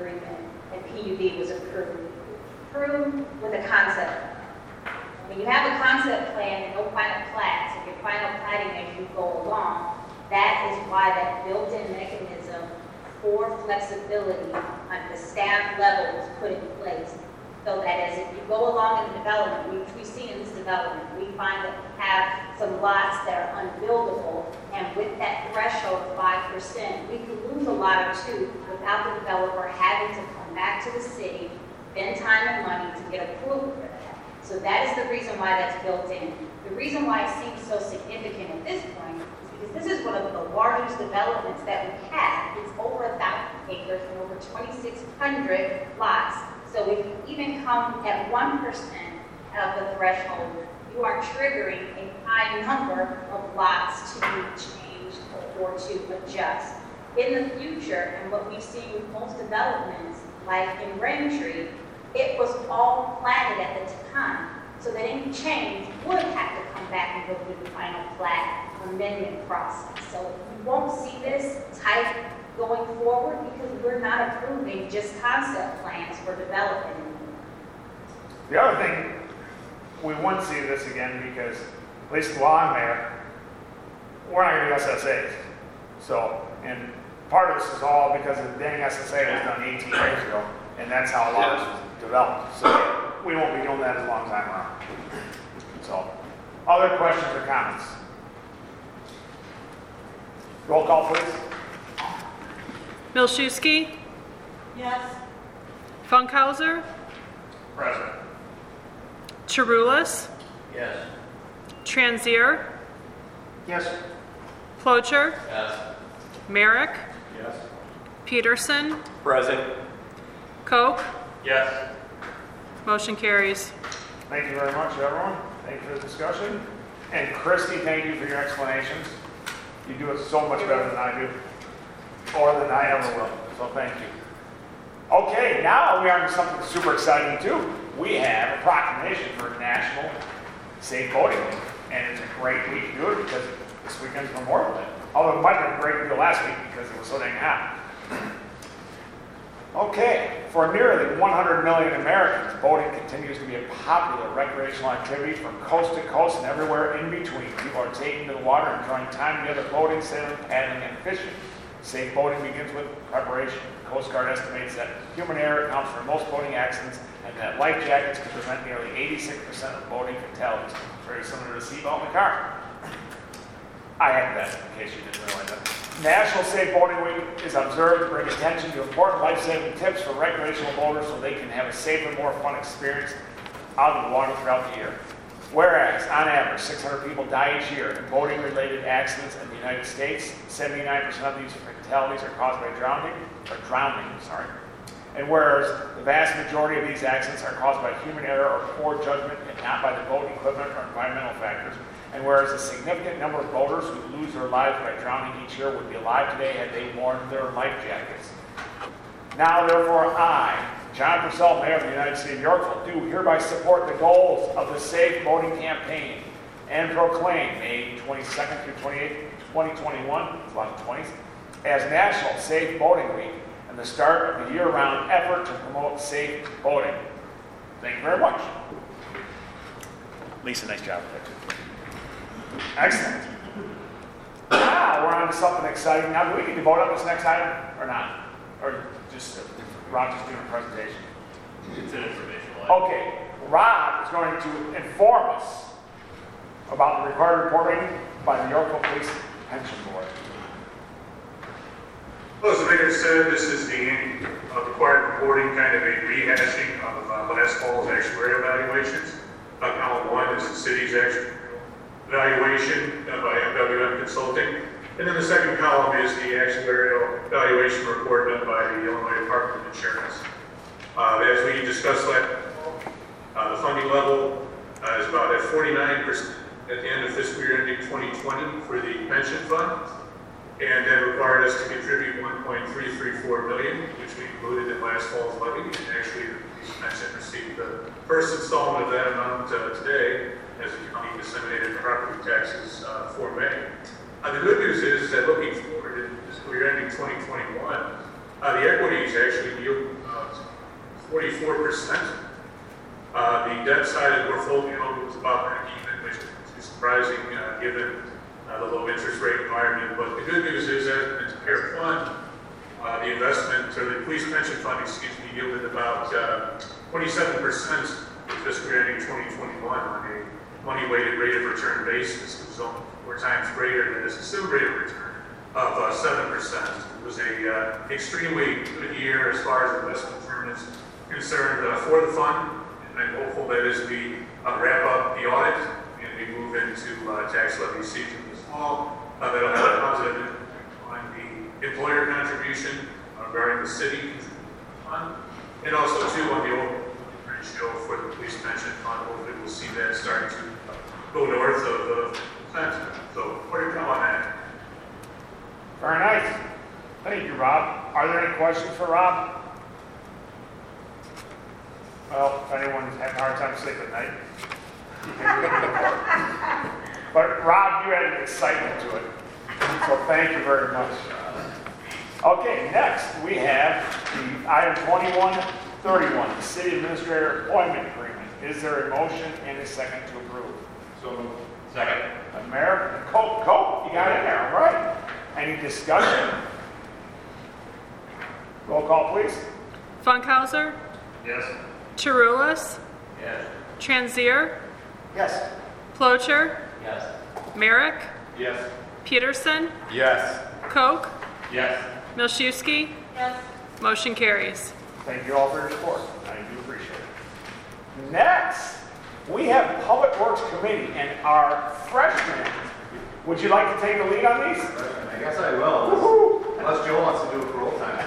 Speaker 4: agreement and PUD was approved. Approved with a concept. When you have a concept plan and no final plats, and you're final platting as you go along, that is why that built-in mechanism for flexibility on the staff level was put in place. So that as if you go along in the development, which we see in this development, we find that we have some lots that are unbuildable, and with that threshold of 5%, we could lose a lot of two without the developer having to come back to the city, spend time and money to get approval for that. So that is the reason why that's built in. The reason why it seems so significant at this point is because this is one of the largest developments that we have. It's over 1,000 acres and over 2,600 lots. So if you even come at 1% of the threshold, you are triggering a high number of lots to be changed or to adjust. In the future, and what we've seen with most developments, like in Braintree, it was all platted at the time. So that any change would have to come back and go through the final plat amendment process. So you won't see this type going forward because we're not approving just concept plans for development anymore.
Speaker 1: The other thing, we won't see this again because, at least while I'm there, we're not going to do SSAs. So, and part of this is all because the dang SSA was done 18 years ago, and that's how a lot of this was developed. So we won't be doing that as long as I'm around. So, other questions or comments? Roll call, please.
Speaker 2: Milszewski,
Speaker 9: Yes.
Speaker 2: Funkhauser,
Speaker 11: Present.
Speaker 2: Charulis,
Speaker 3: Yes.
Speaker 2: Transier,
Speaker 12: Yes.
Speaker 2: Clocher,
Speaker 5: Yes.
Speaker 2: Merrick,
Speaker 11: Yes.
Speaker 2: Peterson,
Speaker 10: Present.
Speaker 2: Koch.
Speaker 11: Yes.
Speaker 2: Motion carries.
Speaker 1: Thank you very much, everyone. Thank you for the discussion. And Christy, thank you for your explanations. You do it so much better than I do, or than I ever will. So thank you. Okay, now we are on to something super exciting too. We have a proclamation for National Safe Boating Week, and it's a great week to do it because this weekend's Memorial Day. Although it might have been great to do last week because it was so dang hot. Okay, for nearly 100 million Americans, boating continues to be a popular recreational activity from coast to coast and everywhere in between. People are taking to the water and enjoying time together boating, sailing, paddling, and fishing. Safe boating begins with preparation. The Coast Guard estimates that human error accounts for most boating accidents and that life jackets can prevent nearly 86% of boating fatalities. Very similar to the seatbelt in the car. I had that in case you didn't realize that. National Safe Boating Week is observed to bring attention to important life-saving tips for recreational boaters so they can have a safer, more fun experience out of the water throughout the year. Whereas, on average, 600 people die each year in boating-related accidents in the United States. 79% of these fatalities are caused by drowning. And whereas the vast majority of these accidents are caused by human error or poor judgment and not by the boat equipment or environmental factors. And whereas a significant number of boaters who lose their lives by drowning each year would be alive today had they worn their life jackets. Now, therefore, I, John Purcell, Mayor of the United States of Yorkville, do hereby support the goals of the Safe Boating Campaign and proclaim May 22nd through 28th, 2021, it's a lot of 20s, as National Safe Boating Week and the start of the year-round effort to promote safe boating. Thank you very much. Lisa, nice job with that, too. Excellent. Now we're on to something exciting. Now, do we need to vote on this next item or not? Or just Rob just doing a presentation?
Speaker 6: It's an informational item.
Speaker 1: Okay, Rob is going to inform us about the required reporting by the Yorkville Police Pension Board.
Speaker 13: Well, as the mayor said, this is the required reporting, kind of a rehashing of last fall's actuarial evaluations. Column 1 is the city's actuarial evaluation by MWM Consulting. And then the second column is the actuarial evaluation report done by the Illinois Department of Insurance. As we discussed last fall, the funding level is about at 49% at the end of fiscal year ending 2020 for the pension fund. And that required us to contribute $1.334 million, which we included in last fall's levy. And actually, the police pension received the first installment of that amount today, as the county disseminated property taxes for May. The good news is that looking forward in fiscal year ending 2021, the equities actually yield 44%. The debt side of the portfolio was about break even, which is surprising given the low interest rate environment. But the good news is that the entire fund, the investment, or the police pension fund, excuse me, yielded about 27% for fiscal year ending 2021 on a money-weighted rate of return basis. It was only 4 times greater than its assumed rate of return of 7%. It was a extremely good year as far as investment return is concerned for the fund. And I'm hopeful that as we wrap up the audit and we move into tax levy season this fall, that'll have a positive impact on the employer contribution regarding the city fund, and also too on the overall ratio for the police pension fund. Hopefully we'll see that starting to go north of 10%. So more to come on that.
Speaker 1: Very nice. Thank you, Rob. Are there any questions for Rob? Well, if anyone's having a hard time sleeping at night, you can read the report. But Rob, you added excitement to it. So thank you very much. Okay, next we have the item 2131, the city administrator employment agreement. Is there a motion and a second to approve?
Speaker 11: So moved.
Speaker 6: Second.
Speaker 1: Mayor, Cope, you got it there, all right. Any discussion? Roll call, please.
Speaker 2: Funkhauser,
Speaker 11: Yes.
Speaker 2: Chiroulis,
Speaker 11: Yes.
Speaker 2: Transier,
Speaker 12: Yes.
Speaker 2: Plocher,
Speaker 3: Yes.
Speaker 2: Merrick,
Speaker 11: Yes.
Speaker 2: Peterson,
Speaker 10: Yes.
Speaker 2: Koch,
Speaker 11: Yes.
Speaker 2: Milszewski. Yes. Motion carries.
Speaker 1: Thank you all for your support. I do appreciate it. Next, we have Public Works Committee and our freshmen. Would you like to take the lead on these?
Speaker 10: I guess I will. Unless Joe wants to do it for old times.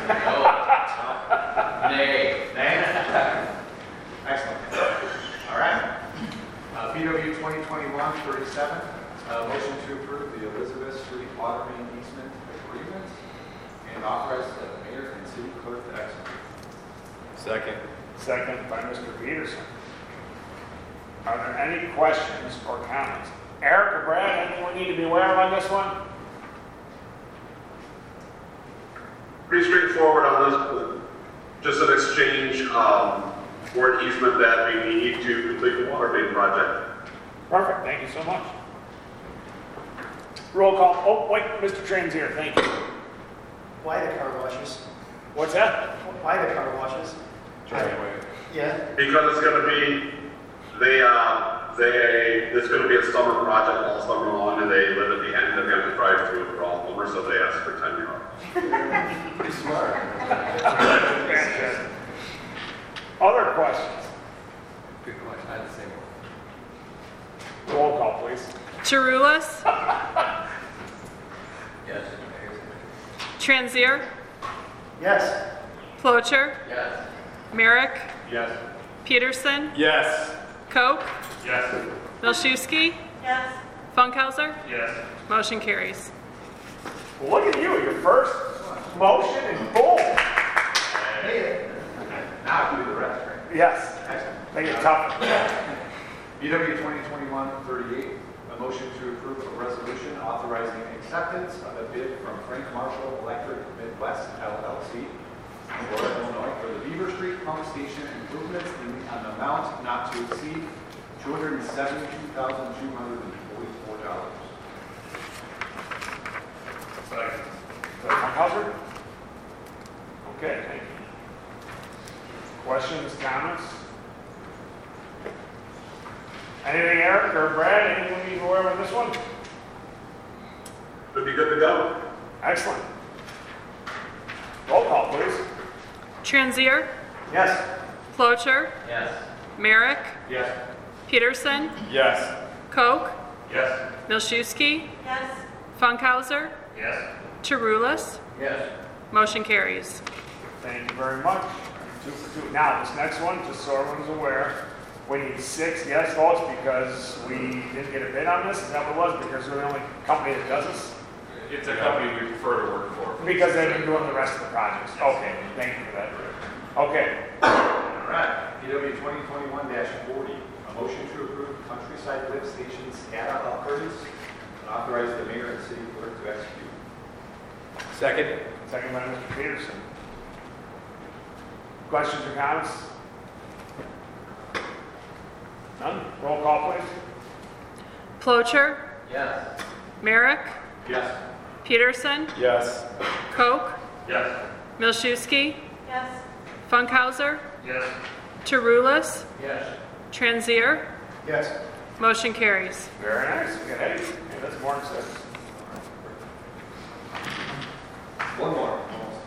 Speaker 5: Nay.
Speaker 10: Excellent. All right. PW 2021-37, motion to approve the Elizabeth Street water main easement agreement and authorize the mayor and city clerk to execute. Second.
Speaker 1: Second by Mr. Peterson. Are there any questions or comments? Eric or Brad, anything we need to be aware of on this one?
Speaker 14: Pretty straightforward on this, just an exchange for an easement that we need to complete the water main project.
Speaker 1: Perfect, thank you so much. Roll call. Oh, wait, Mr. Train's here, thank you.
Speaker 12: Why the car washes?
Speaker 1: What's that?
Speaker 12: Why the car washes? Yeah.
Speaker 14: Because it's going to be, it's going to be a summer project all summer long, and they live at the end. They're going to drive through it for all summer, so they ask for 10 euros.
Speaker 10: Pretty smart.
Speaker 1: Fantastic. Other questions?
Speaker 10: Good question. I had the same one.
Speaker 1: Roll call, please.
Speaker 2: Chiroulis,
Speaker 5: Yes.
Speaker 2: Transier,
Speaker 12: Yes.
Speaker 2: Plocher,
Speaker 5: Yes.
Speaker 2: Merrick,
Speaker 11: Yes.
Speaker 2: Peterson,
Speaker 10: Yes.
Speaker 2: Koch,
Speaker 11: Yes.
Speaker 2: Milszewski. Yes. Funkhauser.
Speaker 11: Yes.
Speaker 2: Motion carries.
Speaker 1: Look at you, your first motion and boom.
Speaker 10: Hey. Now do the rest, right?
Speaker 1: Yes, make it tough.
Speaker 10: BW 2021-38, a motion to approve a resolution authorizing acceptance of a bid from Frank Marshall Electric Midwest LLC, Florida, Illinois, for the Beaver Street Pump Station improvements in an amount not to exceed $272,244.
Speaker 11: Second.
Speaker 1: Funkhauser? Okay, thank you. Questions, comments? Anything, Eric or Brad, anything we need to be aware of on this one?
Speaker 14: Should be good to go.
Speaker 1: Excellent. Roll call, please.
Speaker 2: Transier,
Speaker 12: Yes.
Speaker 2: Plocher,
Speaker 3: Yes.
Speaker 2: Merrick,
Speaker 11: Yes.
Speaker 2: Peterson,
Speaker 10: Yes.
Speaker 2: Koch,
Speaker 11: Yes.
Speaker 2: Milszewski. Yes. Funkhauser,
Speaker 11: Yes.
Speaker 2: Chiroulis.
Speaker 3: Yes.
Speaker 2: Motion carries.
Speaker 1: Thank you very much. 2 for 2. Now, this next one, just so everyone's aware, we need 6 yes votes because we didn't get a bid on this. Is that what it was? Because we're the only company that does this?
Speaker 6: It's a company we prefer to work for.
Speaker 1: Because they've been doing the rest of the projects. Okay, thank you for that. Okay.
Speaker 10: All right. PW 2021-40, a motion to approve Countryside Lift Station SCADA upgrades and authorize the mayor and city clerk to execute. Second.
Speaker 1: Second by Mr. Peterson. Questions or comments? None? Roll call, please.
Speaker 2: Plocher,
Speaker 5: Yes.
Speaker 2: Merrick,
Speaker 14: Yes.
Speaker 2: Peterson,
Speaker 10: Yes.
Speaker 2: Koch,
Speaker 11: Yes.
Speaker 2: Milszewski,
Speaker 4: Yes.
Speaker 2: Funkhauser,
Speaker 11: Yes.
Speaker 2: Tarulis,
Speaker 5: Yes.
Speaker 2: Transier.
Speaker 12: Yes.
Speaker 2: Motion carries.
Speaker 1: Very nice. We got Eddie. Hey, that's more than 6.
Speaker 10: One more.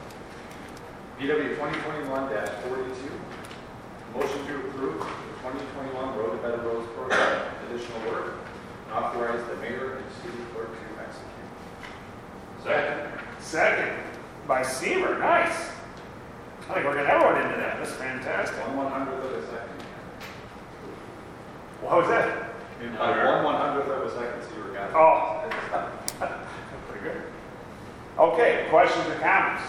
Speaker 10: BW 2021-42. Motion to approve the 2021 Road to Better Roads Program, additional work, and authorize the mayor and city clerk to execute.
Speaker 11: Second.
Speaker 1: Second by Seaver. Nice. I think we're getting everyone into that. That's fantastic.
Speaker 10: 1/100th of a second.
Speaker 1: What was that?
Speaker 10: By 1/100th of a second, Seaver got it.
Speaker 1: Oh. Pretty good. Okay, questions or comments?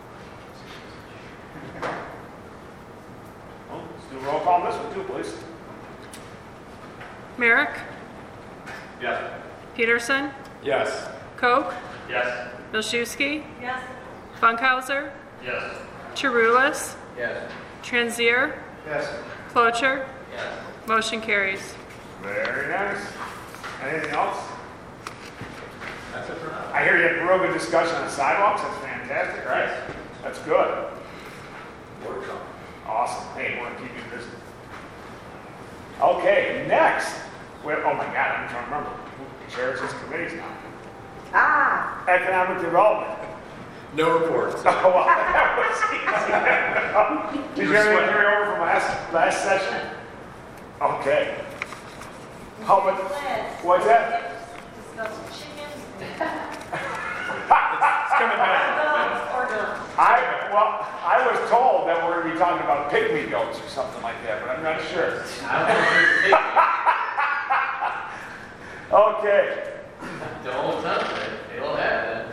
Speaker 1: Well, let's do a roll call on this one too, please.
Speaker 2: Merrick,
Speaker 10: Yes.
Speaker 2: Peterson,
Speaker 10: Yes.
Speaker 2: Koch,
Speaker 11: Yes.
Speaker 2: Milszewski,
Speaker 4: Yes.
Speaker 2: Funkhauser,
Speaker 11: Yes.
Speaker 2: Tarulis,
Speaker 5: Yes.
Speaker 2: Transier,
Speaker 12: Yes.
Speaker 2: Plocher.
Speaker 5: Yes.
Speaker 2: Motion carries.
Speaker 1: Very nice. Anything else?
Speaker 10: That's it for now.
Speaker 1: I hear you have real good discussion on sidewalks. That's fantastic, right? That's good.
Speaker 10: More to come.
Speaker 1: Awesome. Hey, we're gonna keep you busy. Okay, next. Oh my God, I'm trying to remember. Who chairs these committees now?
Speaker 9: Ah,
Speaker 1: Economic development.
Speaker 10: No reports.
Speaker 1: Oh, well, that was easy. Did you have anything carry over from last session? Okay. Public, what's that?
Speaker 10: It's coming back.
Speaker 1: I was told that we're going to be talking about pygmy goats or something like that, but I'm not sure. Okay.
Speaker 5: Don't touch it. It'll happen.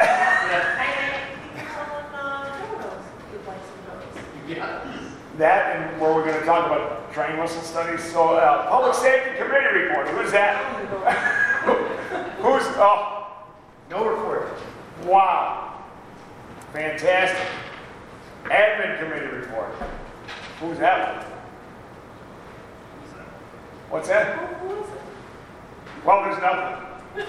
Speaker 5: Yeah.
Speaker 1: That and where we're going to talk about train whistle studies. So, Public Safety Committee report. Who's that? Who's, oh,
Speaker 12: No report.
Speaker 1: wow. Fantastic. Admin Committee report. Who's that one? What's that? Well, there's nothing.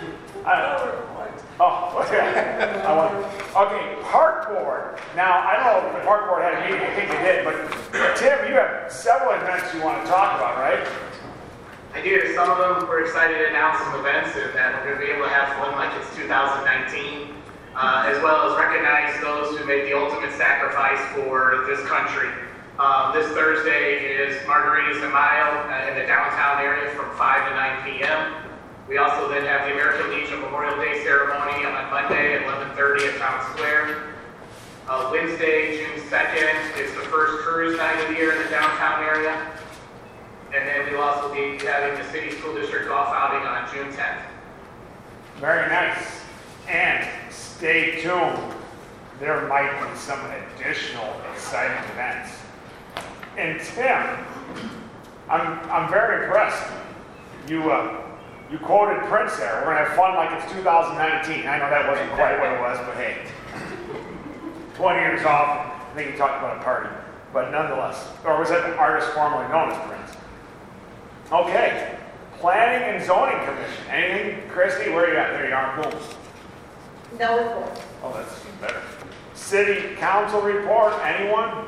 Speaker 1: Okay, Park Board. Now, I don't know if the Park Board had a meeting, I think they did, but Tim, you have several events you want to talk about, right?
Speaker 15: I do. Some of them, we're excited to announce some events and that we're going to be able to have fun like it's 2019, as well as recognize those who made the ultimate sacrifice for this country. This Thursday is Margaritas de Mayo in the downtown area from 5 to 9 p.m. We also then have the American Legion Memorial Day ceremony on Monday at 11:30 at Town Square. Wednesday, June 2nd, is the first cruise night of the year in the downtown area. And then we'll also be having the City School District golf outing on June 10th.
Speaker 1: Very nice. And stay tuned. There might be some additional exciting events. And Tim, I'm very impressed. You quoted Prince there. We're gonna have fun like it's 2019. I know that wasn't quite what it was, but hey, 20 years off. I think you talked about a party, but nonetheless, or was that the artist formerly known as Prince? Okay, Planning and Zoning Commission. Anything, Christy? Where are you at? There you are. Cool.
Speaker 4: No report.
Speaker 1: Oh, that's even better. City Council report. Anyone?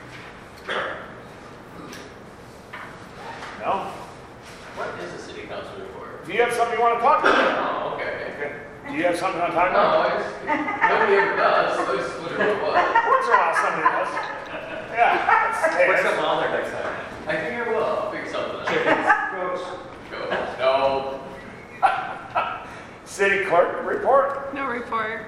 Speaker 1: No?
Speaker 5: What is a city council report?
Speaker 1: Do you have something you want to talk about?
Speaker 5: Oh, okay.
Speaker 1: Okay. Do you have something you want to talk
Speaker 5: No,
Speaker 1: about?
Speaker 5: nobody ever does, so I just wondered what it was.
Speaker 1: Once in a while, somebody does. Yeah. Hey,
Speaker 10: Put
Speaker 1: that's-
Speaker 10: something on there next time.
Speaker 5: I think I will. I'll figure something out.
Speaker 12: Goats.
Speaker 5: Go. No.
Speaker 1: City clerk report.
Speaker 2: No report.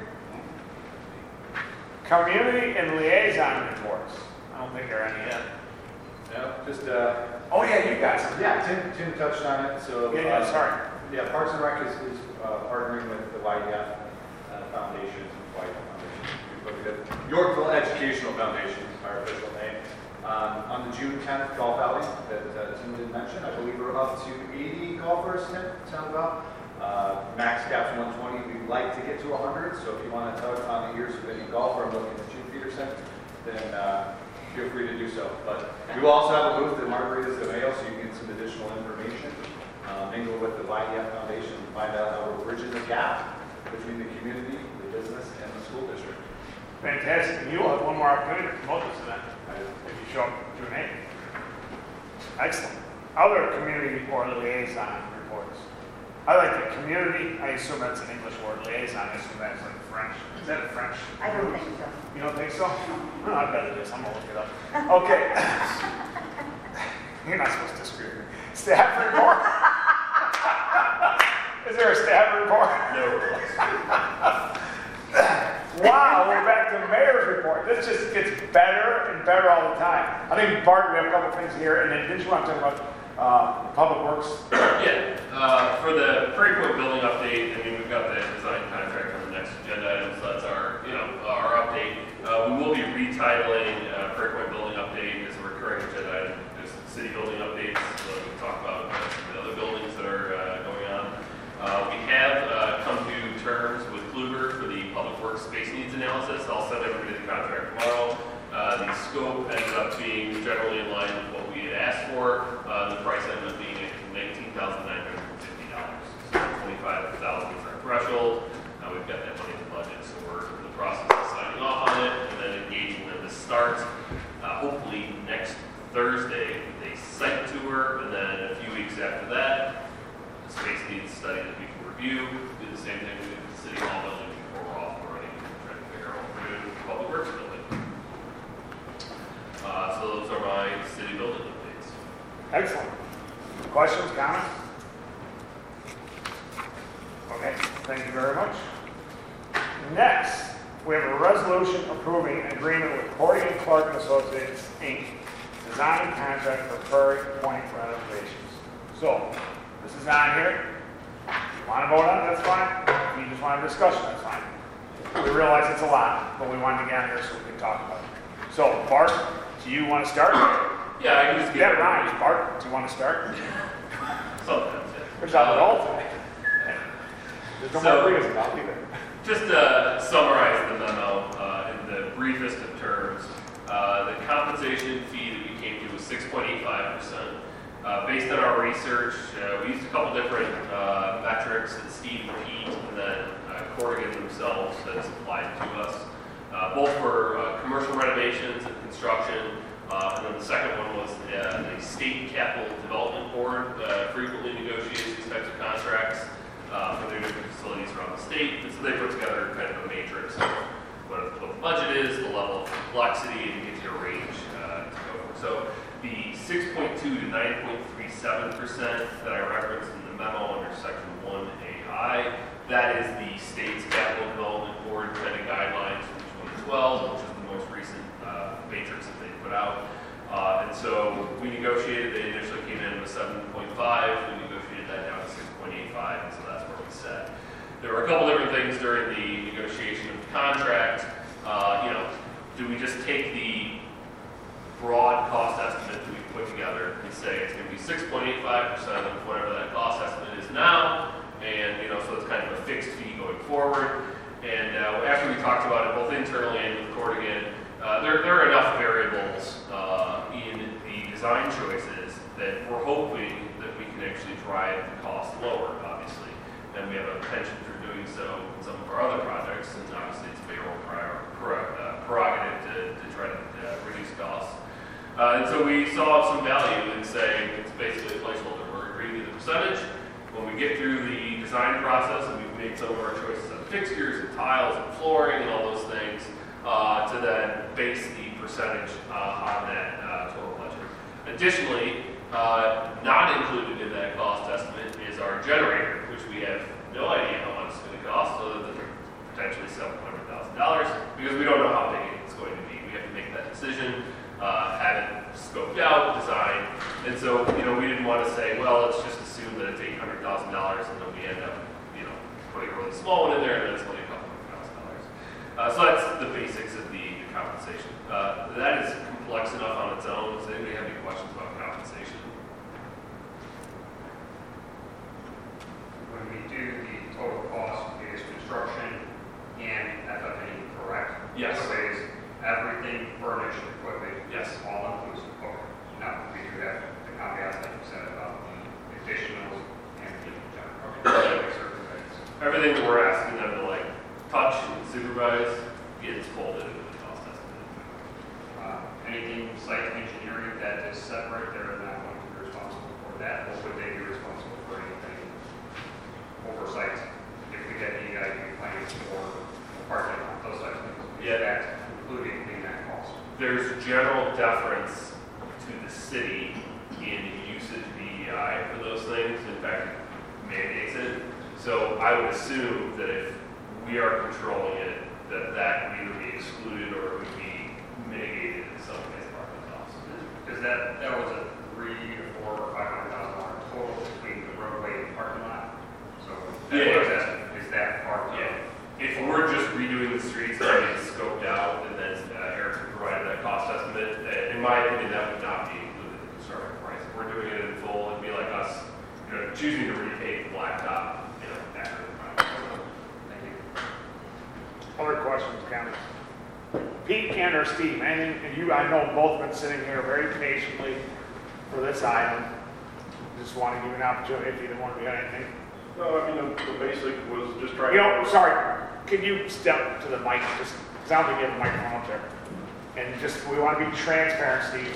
Speaker 1: Community and liaison reports. I don't think there are any yet.
Speaker 10: Yeah, just,
Speaker 1: Oh yeah, you got some.
Speaker 10: yeah, Tim touched on it, so.
Speaker 1: Yeah, sorry.
Speaker 10: Yeah, Parks and Rec is partnering with the YDF Foundation, Yorkville Educational Foundation is our official name. On the June 10th golf outing that Tim did mention, I believe we're up to 80 golfers, Tim, sound about. Max cap's 120, we'd like to get to 100, so if you want to tug on the ears of any golfer, I'm looking at you, Peterson, then
Speaker 16: feel free to do so. But we will also have a booth at Margarita's de Mayo, so you can get some additional information. Mingle with the YDF Foundation and find out how we're bridging the gap between the community, the business, and the school district.
Speaker 1: Fantastic. And you'll have one more opportunity to promote this event if you show up to your name. Excellent. Other community or liaison reports. I like the community. I assume that's an English word. Liaison. I assume that's like French. Is that a French?
Speaker 9: I don't think so.
Speaker 1: You don't think so? No, I bet it is. I'm gonna look it up. Okay. You're not supposed to disagree with me. Staff report. Is there a staff report?
Speaker 6: No.
Speaker 1: Wow, we're back to the mayor's report. This just gets better and better all the time. I think, Bart, we have a couple things here, and then did you want to talk about Public Works?
Speaker 6: Yeah, for the Prairie Point building update, I mean, we've got the design contract on the next agenda item, so that's our, our update. We will be retitling Prairie Point building update as a recurring agenda item. There's city building updates, so we talk about the other buildings that are going on. We have come to terms with Kluger for the Public Works space needs analysis. I'll send everybody the contract tomorrow. The scope ended up being generally in line with what we had asked for. The price ended up being $19,950. So $25,000 is our threshold. We've got that money in the budget, so we're in the process of signing off on it and then engaging them to start hopefully next Thursday with a site tour, and then a few weeks after that, the space needs study that we can review. Do the same thing we did with the City Hall building before we're off and running and trying to figure out what we're doing with the Public Works building. So those are my city building updates.
Speaker 1: Excellent. Questions, comments? Okay, thank you very much. Next, we have a resolution approving an agreement with Corrigan Clark and Associates, Inc., design contract for Prairie Point renovations. So, this is on here. If you want to vote on it, that's fine. If you just want a discussion, that's fine. We realize it's a lot, but we wanted to get on here so we can talk about it. So, Bart, do you want to start?
Speaker 6: Yeah, I can just
Speaker 1: get it right. Bart, do you want to start?
Speaker 6: Sometimes, yeah.
Speaker 1: There's not all today. There's no more reason, I'll leave it.
Speaker 6: Just to summarize the memo in the briefest of terms, the compensation fee that we came to was 6.85%. Based on our research, we used a couple different metrics that Steve and Pete and then Corrigan themselves has applied to us, both for commercial renovations and construction. And then the second one was the State Capital Development Board frequently negotiates these types of contracts for their different facilities around the state. And so they put together kind of a matrix of what the budget is, the level of complexity, and gives you a range to go for. So the 6.2 to 9.37% that I referenced in the memo under section 1AI, that is the state's capital development board kind of guidelines from 2012, which is the most recent matrix that they put out. And so we negotiated, they initially came in with 7.5, we negotiated that down to 6.85, and so that's where we set. There were a couple different things during the negotiation of the contract. Do we just take the broad cost estimate that we put together and say it's going to be 6.85% of whatever that cost estimate is now, and so it's kind of a fixed fee going forward. And after we talked about it both internally and with Corrigan, there are enough variables in the design choices that we're hoping that we can actually drive the cost lower, obviously. And we have a penchant for doing so in some of our other projects, and obviously it's mayoral prerogative to try to reduce costs. And so we saw some value in saying it's basically a placeholder. We're agreeing to the percentage. When we get through the design process and we've made some of our choices on fixtures and tiles and flooring and all those things, to then base the percentage on that total budget. Additionally, not included in that cost estimate is our generator, which we have no idea how much it's going to cost, other than potentially $700,000, because we don't know how big it's going to be. We have to make that decision, have it scoped out, designed, and so we didn't want to say, well, let's just assume that it's $800,000, and then we end up putting a really small one in there, and then it's only a couple $100,000. So that's the basics of the compensation. That is complex enough on its own. Does anybody have any questions about compensation?
Speaker 8: When we do the total cost, it is construction and FF&E, correct?
Speaker 6: Yes.
Speaker 8: So it is everything furnished equipment.
Speaker 6: Yes. we're asking them to like touch and supervise gets folded into the cost estimate.
Speaker 8: Anything site engineering that is separate, they're not going to be responsible for that, or would they be responsible for anything oversight? If we get EID plans for the parking lot, those types of things,
Speaker 6: Yeah.
Speaker 8: that's including in that cost.
Speaker 6: There's general deference to the city in usage DEI for those things. In fact, it mandates it. So I would assume that if we are controlling it, that would either be excluded or it would be mitigated in some way as part of the cost.
Speaker 8: Because that was a $300,000 or $500,000 total between the roadway and parking lot. So is that part of it?
Speaker 6: If we're just redoing the streets and getting it scoped out, and then Eric provided that cost estimate, in my opinion, that would not be included in the construction price. If we're doing it in full, it'd be like us, choosing to repave the blacktop, after the project.
Speaker 8: Thank you.
Speaker 1: Other questions, comments? Pete, Ken, or Steve, anything, and you, I know both been sitting here very patiently for this item. Just want to give you an opportunity if you didn't want to do anything.
Speaker 14: No, I mean, the basic was just trying
Speaker 1: You know, sorry, can you step to the mic, just, because I don't think you have a microphone up there. And just, we want to be transparent, Steve.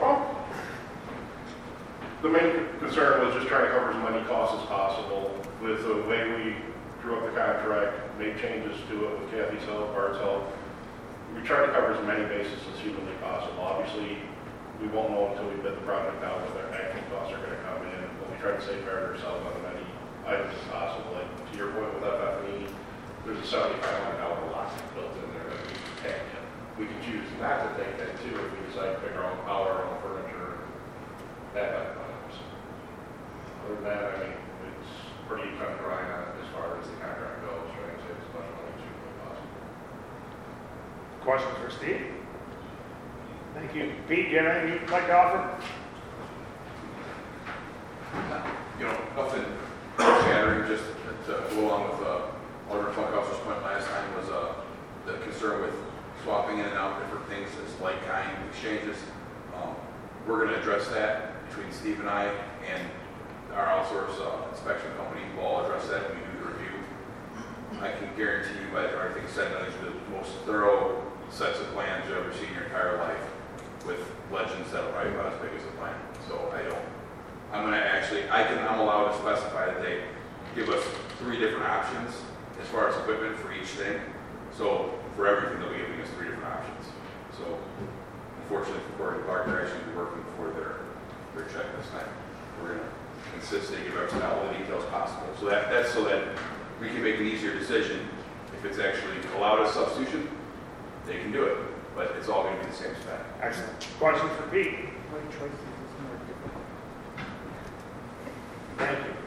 Speaker 14: The main concern was just trying to cover as many costs as possible. With the way we drew up the contract, made changes to it with Kathy's help, Bart's help. We tried to cover as many bases as humanly possible. Obviously, we won't know until we bid the project out what their actual costs are going to come in, but we try to safeguard ourselves on as many items as possible. Like, to your point with FF&E, there's a $7,500 lot built in there that we can take. We can choose not to take that too if we decide to pick our own power, our own furniture, that type of items. Other than that, I mean, it's pretty cut and dry on as far as the contract goes, trying to save as much money as humanly possible.
Speaker 1: Questions for Steve? Thank you. Pete, do you have anything you'd like to offer?
Speaker 17: Nothing shattering, just to go along with Alderman Funkhouser's point last time was the concern with swapping in and out different things as like-kind exchanges. We're going to address that between Steve and I, and our outsourced inspection company will all address that when we do the review. I can guarantee you by everything said, that is the most thorough sets of plans you've ever seen in your entire life, with legends that'll probably about as big as a plan. So I'm allowed to specify that they give us 3 different options as far as equipment for each thing. So for everything, they'll be giving us 3 different options. So unfortunately for Cory Clark, they're actually working for their check this time. We're going to insist they give us all the details possible. So that's so that we can make an easier decision. If it's actually allowed as substitution, they can do it. But it's all going to be the same spec.
Speaker 1: Excellent. Questions for Pete?
Speaker 9: What choices is more difficult?
Speaker 1: Thank you.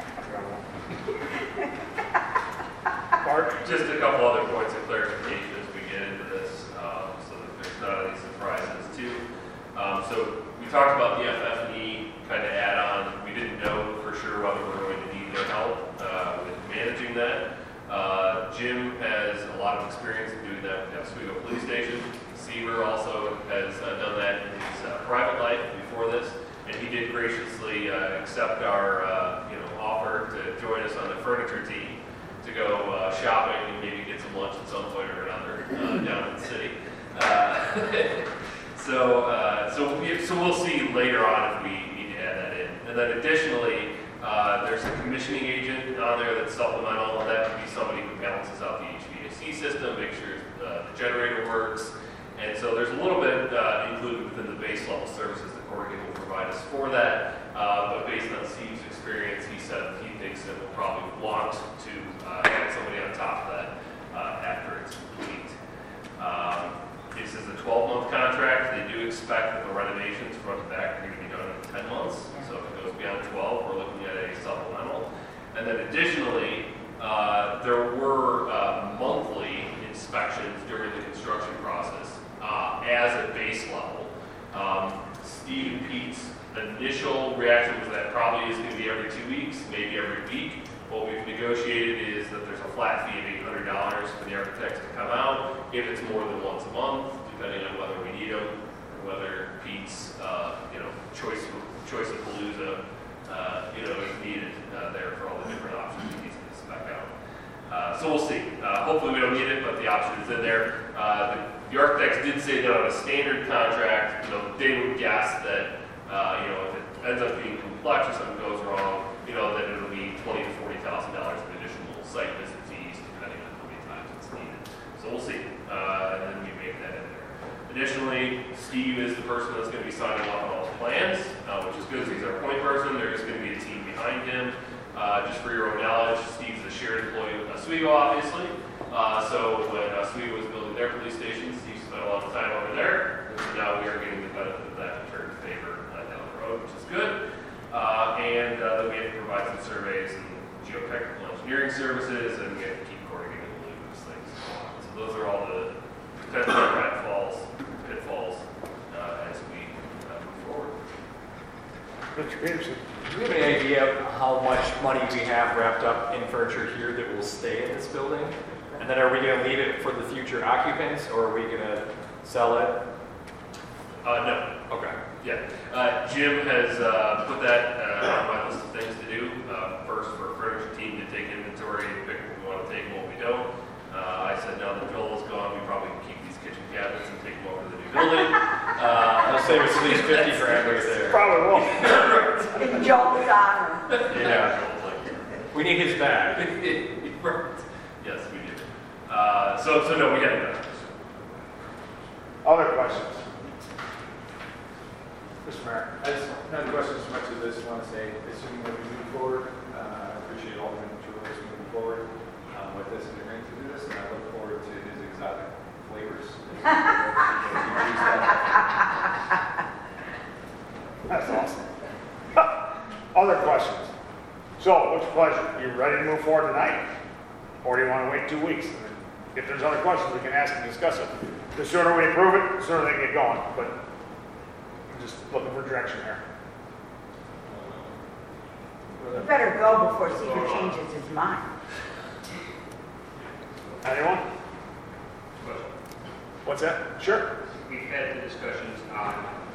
Speaker 1: Bart?
Speaker 6: Just a couple other points of clarification as we get into this, so that there's not any surprises too. So we talked about the FF&E kind of add-on. We didn't know for sure whether we were going to need their help with managing that. Jim has a lot of experience in doing that with the Oswego Police Station. Seaver also has done that in his private life before this, and he did graciously accept our offer to join us on the furniture team to go shopping and maybe get some lunch at some point or another down in the city. So we'll see later on if we need to add that in. And then additionally, there's a commissioning agent on there that's supplemental. That would be somebody who balances out the HVAC system, make sure the generator works. And so there's a little bit included within the base level services that Corrigan will provide us for that. But based on Steve's experience, he said he thinks that we'll probably want to add somebody on top of that after it's complete. This is a 12-month contract. They do expect that the renovations front to back are going to be done in 10 months. So if it goes beyond 12, we're looking at a supplemental. And then additionally, there were monthly inspections during the construction process as a base level. Steve and Pete's initial reaction was that probably is going to be every 2 weeks, maybe every week. What we've negotiated is that there's a flat fee of $800 for the architects to come out. If it's more than once a month, depending on whether we need them, or whether Pete's choice of Palooza is needed there for all the different options he needs to spec out. So we'll see. Hopefully we don't need it, but the option is in there. The architects did say that on a standard contract, they would guess that, if it ends up being complex or something goes wrong, that it'll be $20,000 to $40,000 of additional site visit fees, depending on how many times it's needed. So we'll see. And then we make that in there. Additionally, Steve is the person that's going to be signing off on all the plans, which is good because he's our point person. There's going to be a team behind him. Just for your own knowledge, Steve's a shared employee with Oswego, obviously. So when Oswego was building their police station, Steve spent a lot of time over there. And so now we are getting the benefit of that return favor down the road, which is good. And then we have to provide some surveys and geotechnical engineering services, and we have to keep coordinating the loop as things go on. So those are all the potential pitfalls as we move forward.
Speaker 1: Mr. Peterson.
Speaker 10: Do we have any idea of how much money we have wrapped up in furniture here that will stay in this building? And then are we going to leave it for the future occupants, or are we going to sell it?
Speaker 6: No.
Speaker 10: Okay.
Speaker 6: Yeah. Jim has put that on my list of things to do. First, for a furniture team to take inventory and pick what we want to take and what we don't. I said, now that Joel's gone, we probably can keep these kitchen cabinets and take them over to the new building.
Speaker 10: I'll save us at least 50 grand right there.
Speaker 1: Probably won't.
Speaker 9: In Joel's honor.
Speaker 10: Yeah. We need his bag.
Speaker 6: Yes, we do. So no, we haven't done it.
Speaker 1: Other questions? Mr. Mayor.
Speaker 16: I just, not a question so much as I just want to say, assuming that we move forward, I appreciate all the materials moving forward with this and agreeing to do this, and I look forward to his exotic flavors.
Speaker 1: That's awesome. Other questions? So, what's your pleasure? You ready to move forward tonight? Or do you want to wait 2 weeks? And then if there's other questions, we can ask and discuss it. The sooner we approve it, the sooner they can get going. But I'm just looking for direction here.
Speaker 9: You better go before Seeker changes his mind.
Speaker 1: Anyone? What's that? Sure.
Speaker 8: We've had the discussions on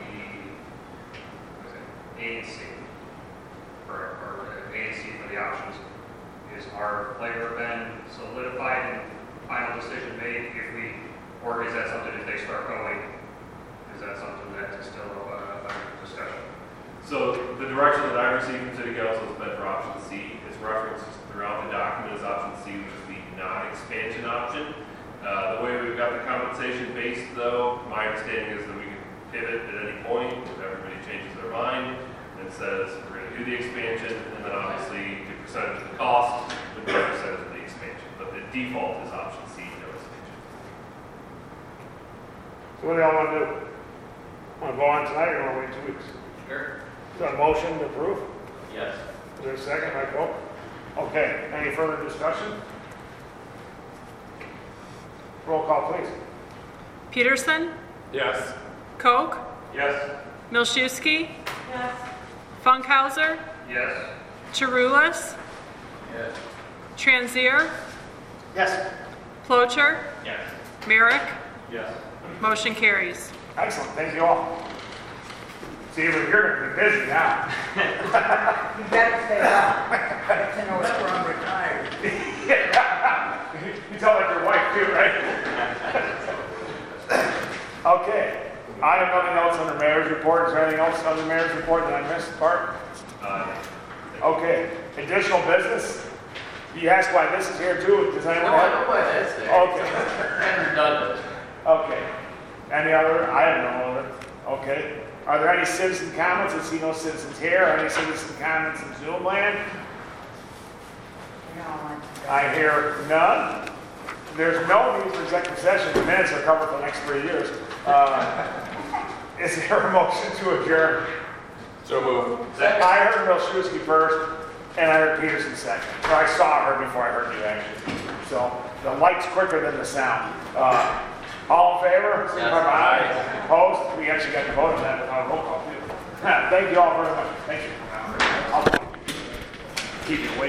Speaker 8: the A and C, or A and C for the options. Is our flavor been solidified and final decision made if we, or is that something if they start going, is that something that is still a discussion?
Speaker 6: So the direction that I received from City Council has been for option C. It's referenced throughout the document as option C, which is the non-expansion option. The way we've got the compensation based, though, my understanding is that we can pivot at any point if everybody changes their mind and says we're going to do the expansion, and then obviously the percentage of the cost would be a percentage of the expansion. But the default is option C, no expansion.
Speaker 1: So what do y'all want to do? Want to go on tonight or want to wait 2 weeks?
Speaker 5: Sure.
Speaker 1: Is that a motion to approve?
Speaker 5: Yes.
Speaker 1: Is there a second? I vote. Okay, any further discussion? Roll call, please.
Speaker 2: Peterson,
Speaker 10: Yes.
Speaker 2: Koch,
Speaker 11: Yes.
Speaker 2: Milszewski. Yes. Funkhauser,
Speaker 8: Yes.
Speaker 2: Chiroulis,
Speaker 5: Yes.
Speaker 2: Transier,
Speaker 1: Yes.
Speaker 2: Plocher,
Speaker 5: Yes.
Speaker 2: Merrick.
Speaker 11: Yes.
Speaker 2: Motion carries.
Speaker 1: Excellent, thank you all. See, you're going to be busy now.
Speaker 9: You better stay up. Get to know where I'm retired.
Speaker 1: You tell that your wife too, right? Okay. I have nothing else under mayor's report. Is there anything else under mayor's report that I missed, Bart? Okay. Additional business? You asked why this is here too. Does anyone
Speaker 5: No, I
Speaker 1: have?
Speaker 5: know why that's there.
Speaker 1: Okay.
Speaker 5: It's redundant.
Speaker 1: Okay. Any other? I have no other. Okay. Are there any citizen comments? I see no citizens here. Are any citizen comments in Zoom land? I hear none. There's no need for executive session. The minutes are covered for the next 3 years. Is there a motion to adjourn?
Speaker 10: So move.
Speaker 1: I heard Milszewski first, and I heard Peterson second. So I saw her before I heard you, actually. So the light's quicker than the sound. All in favor?
Speaker 5: Yes.
Speaker 1: Aye. Opposed? We actually got to vote on that without a roll call, too. Thank you all very much. Thank you. I'll keep you awake.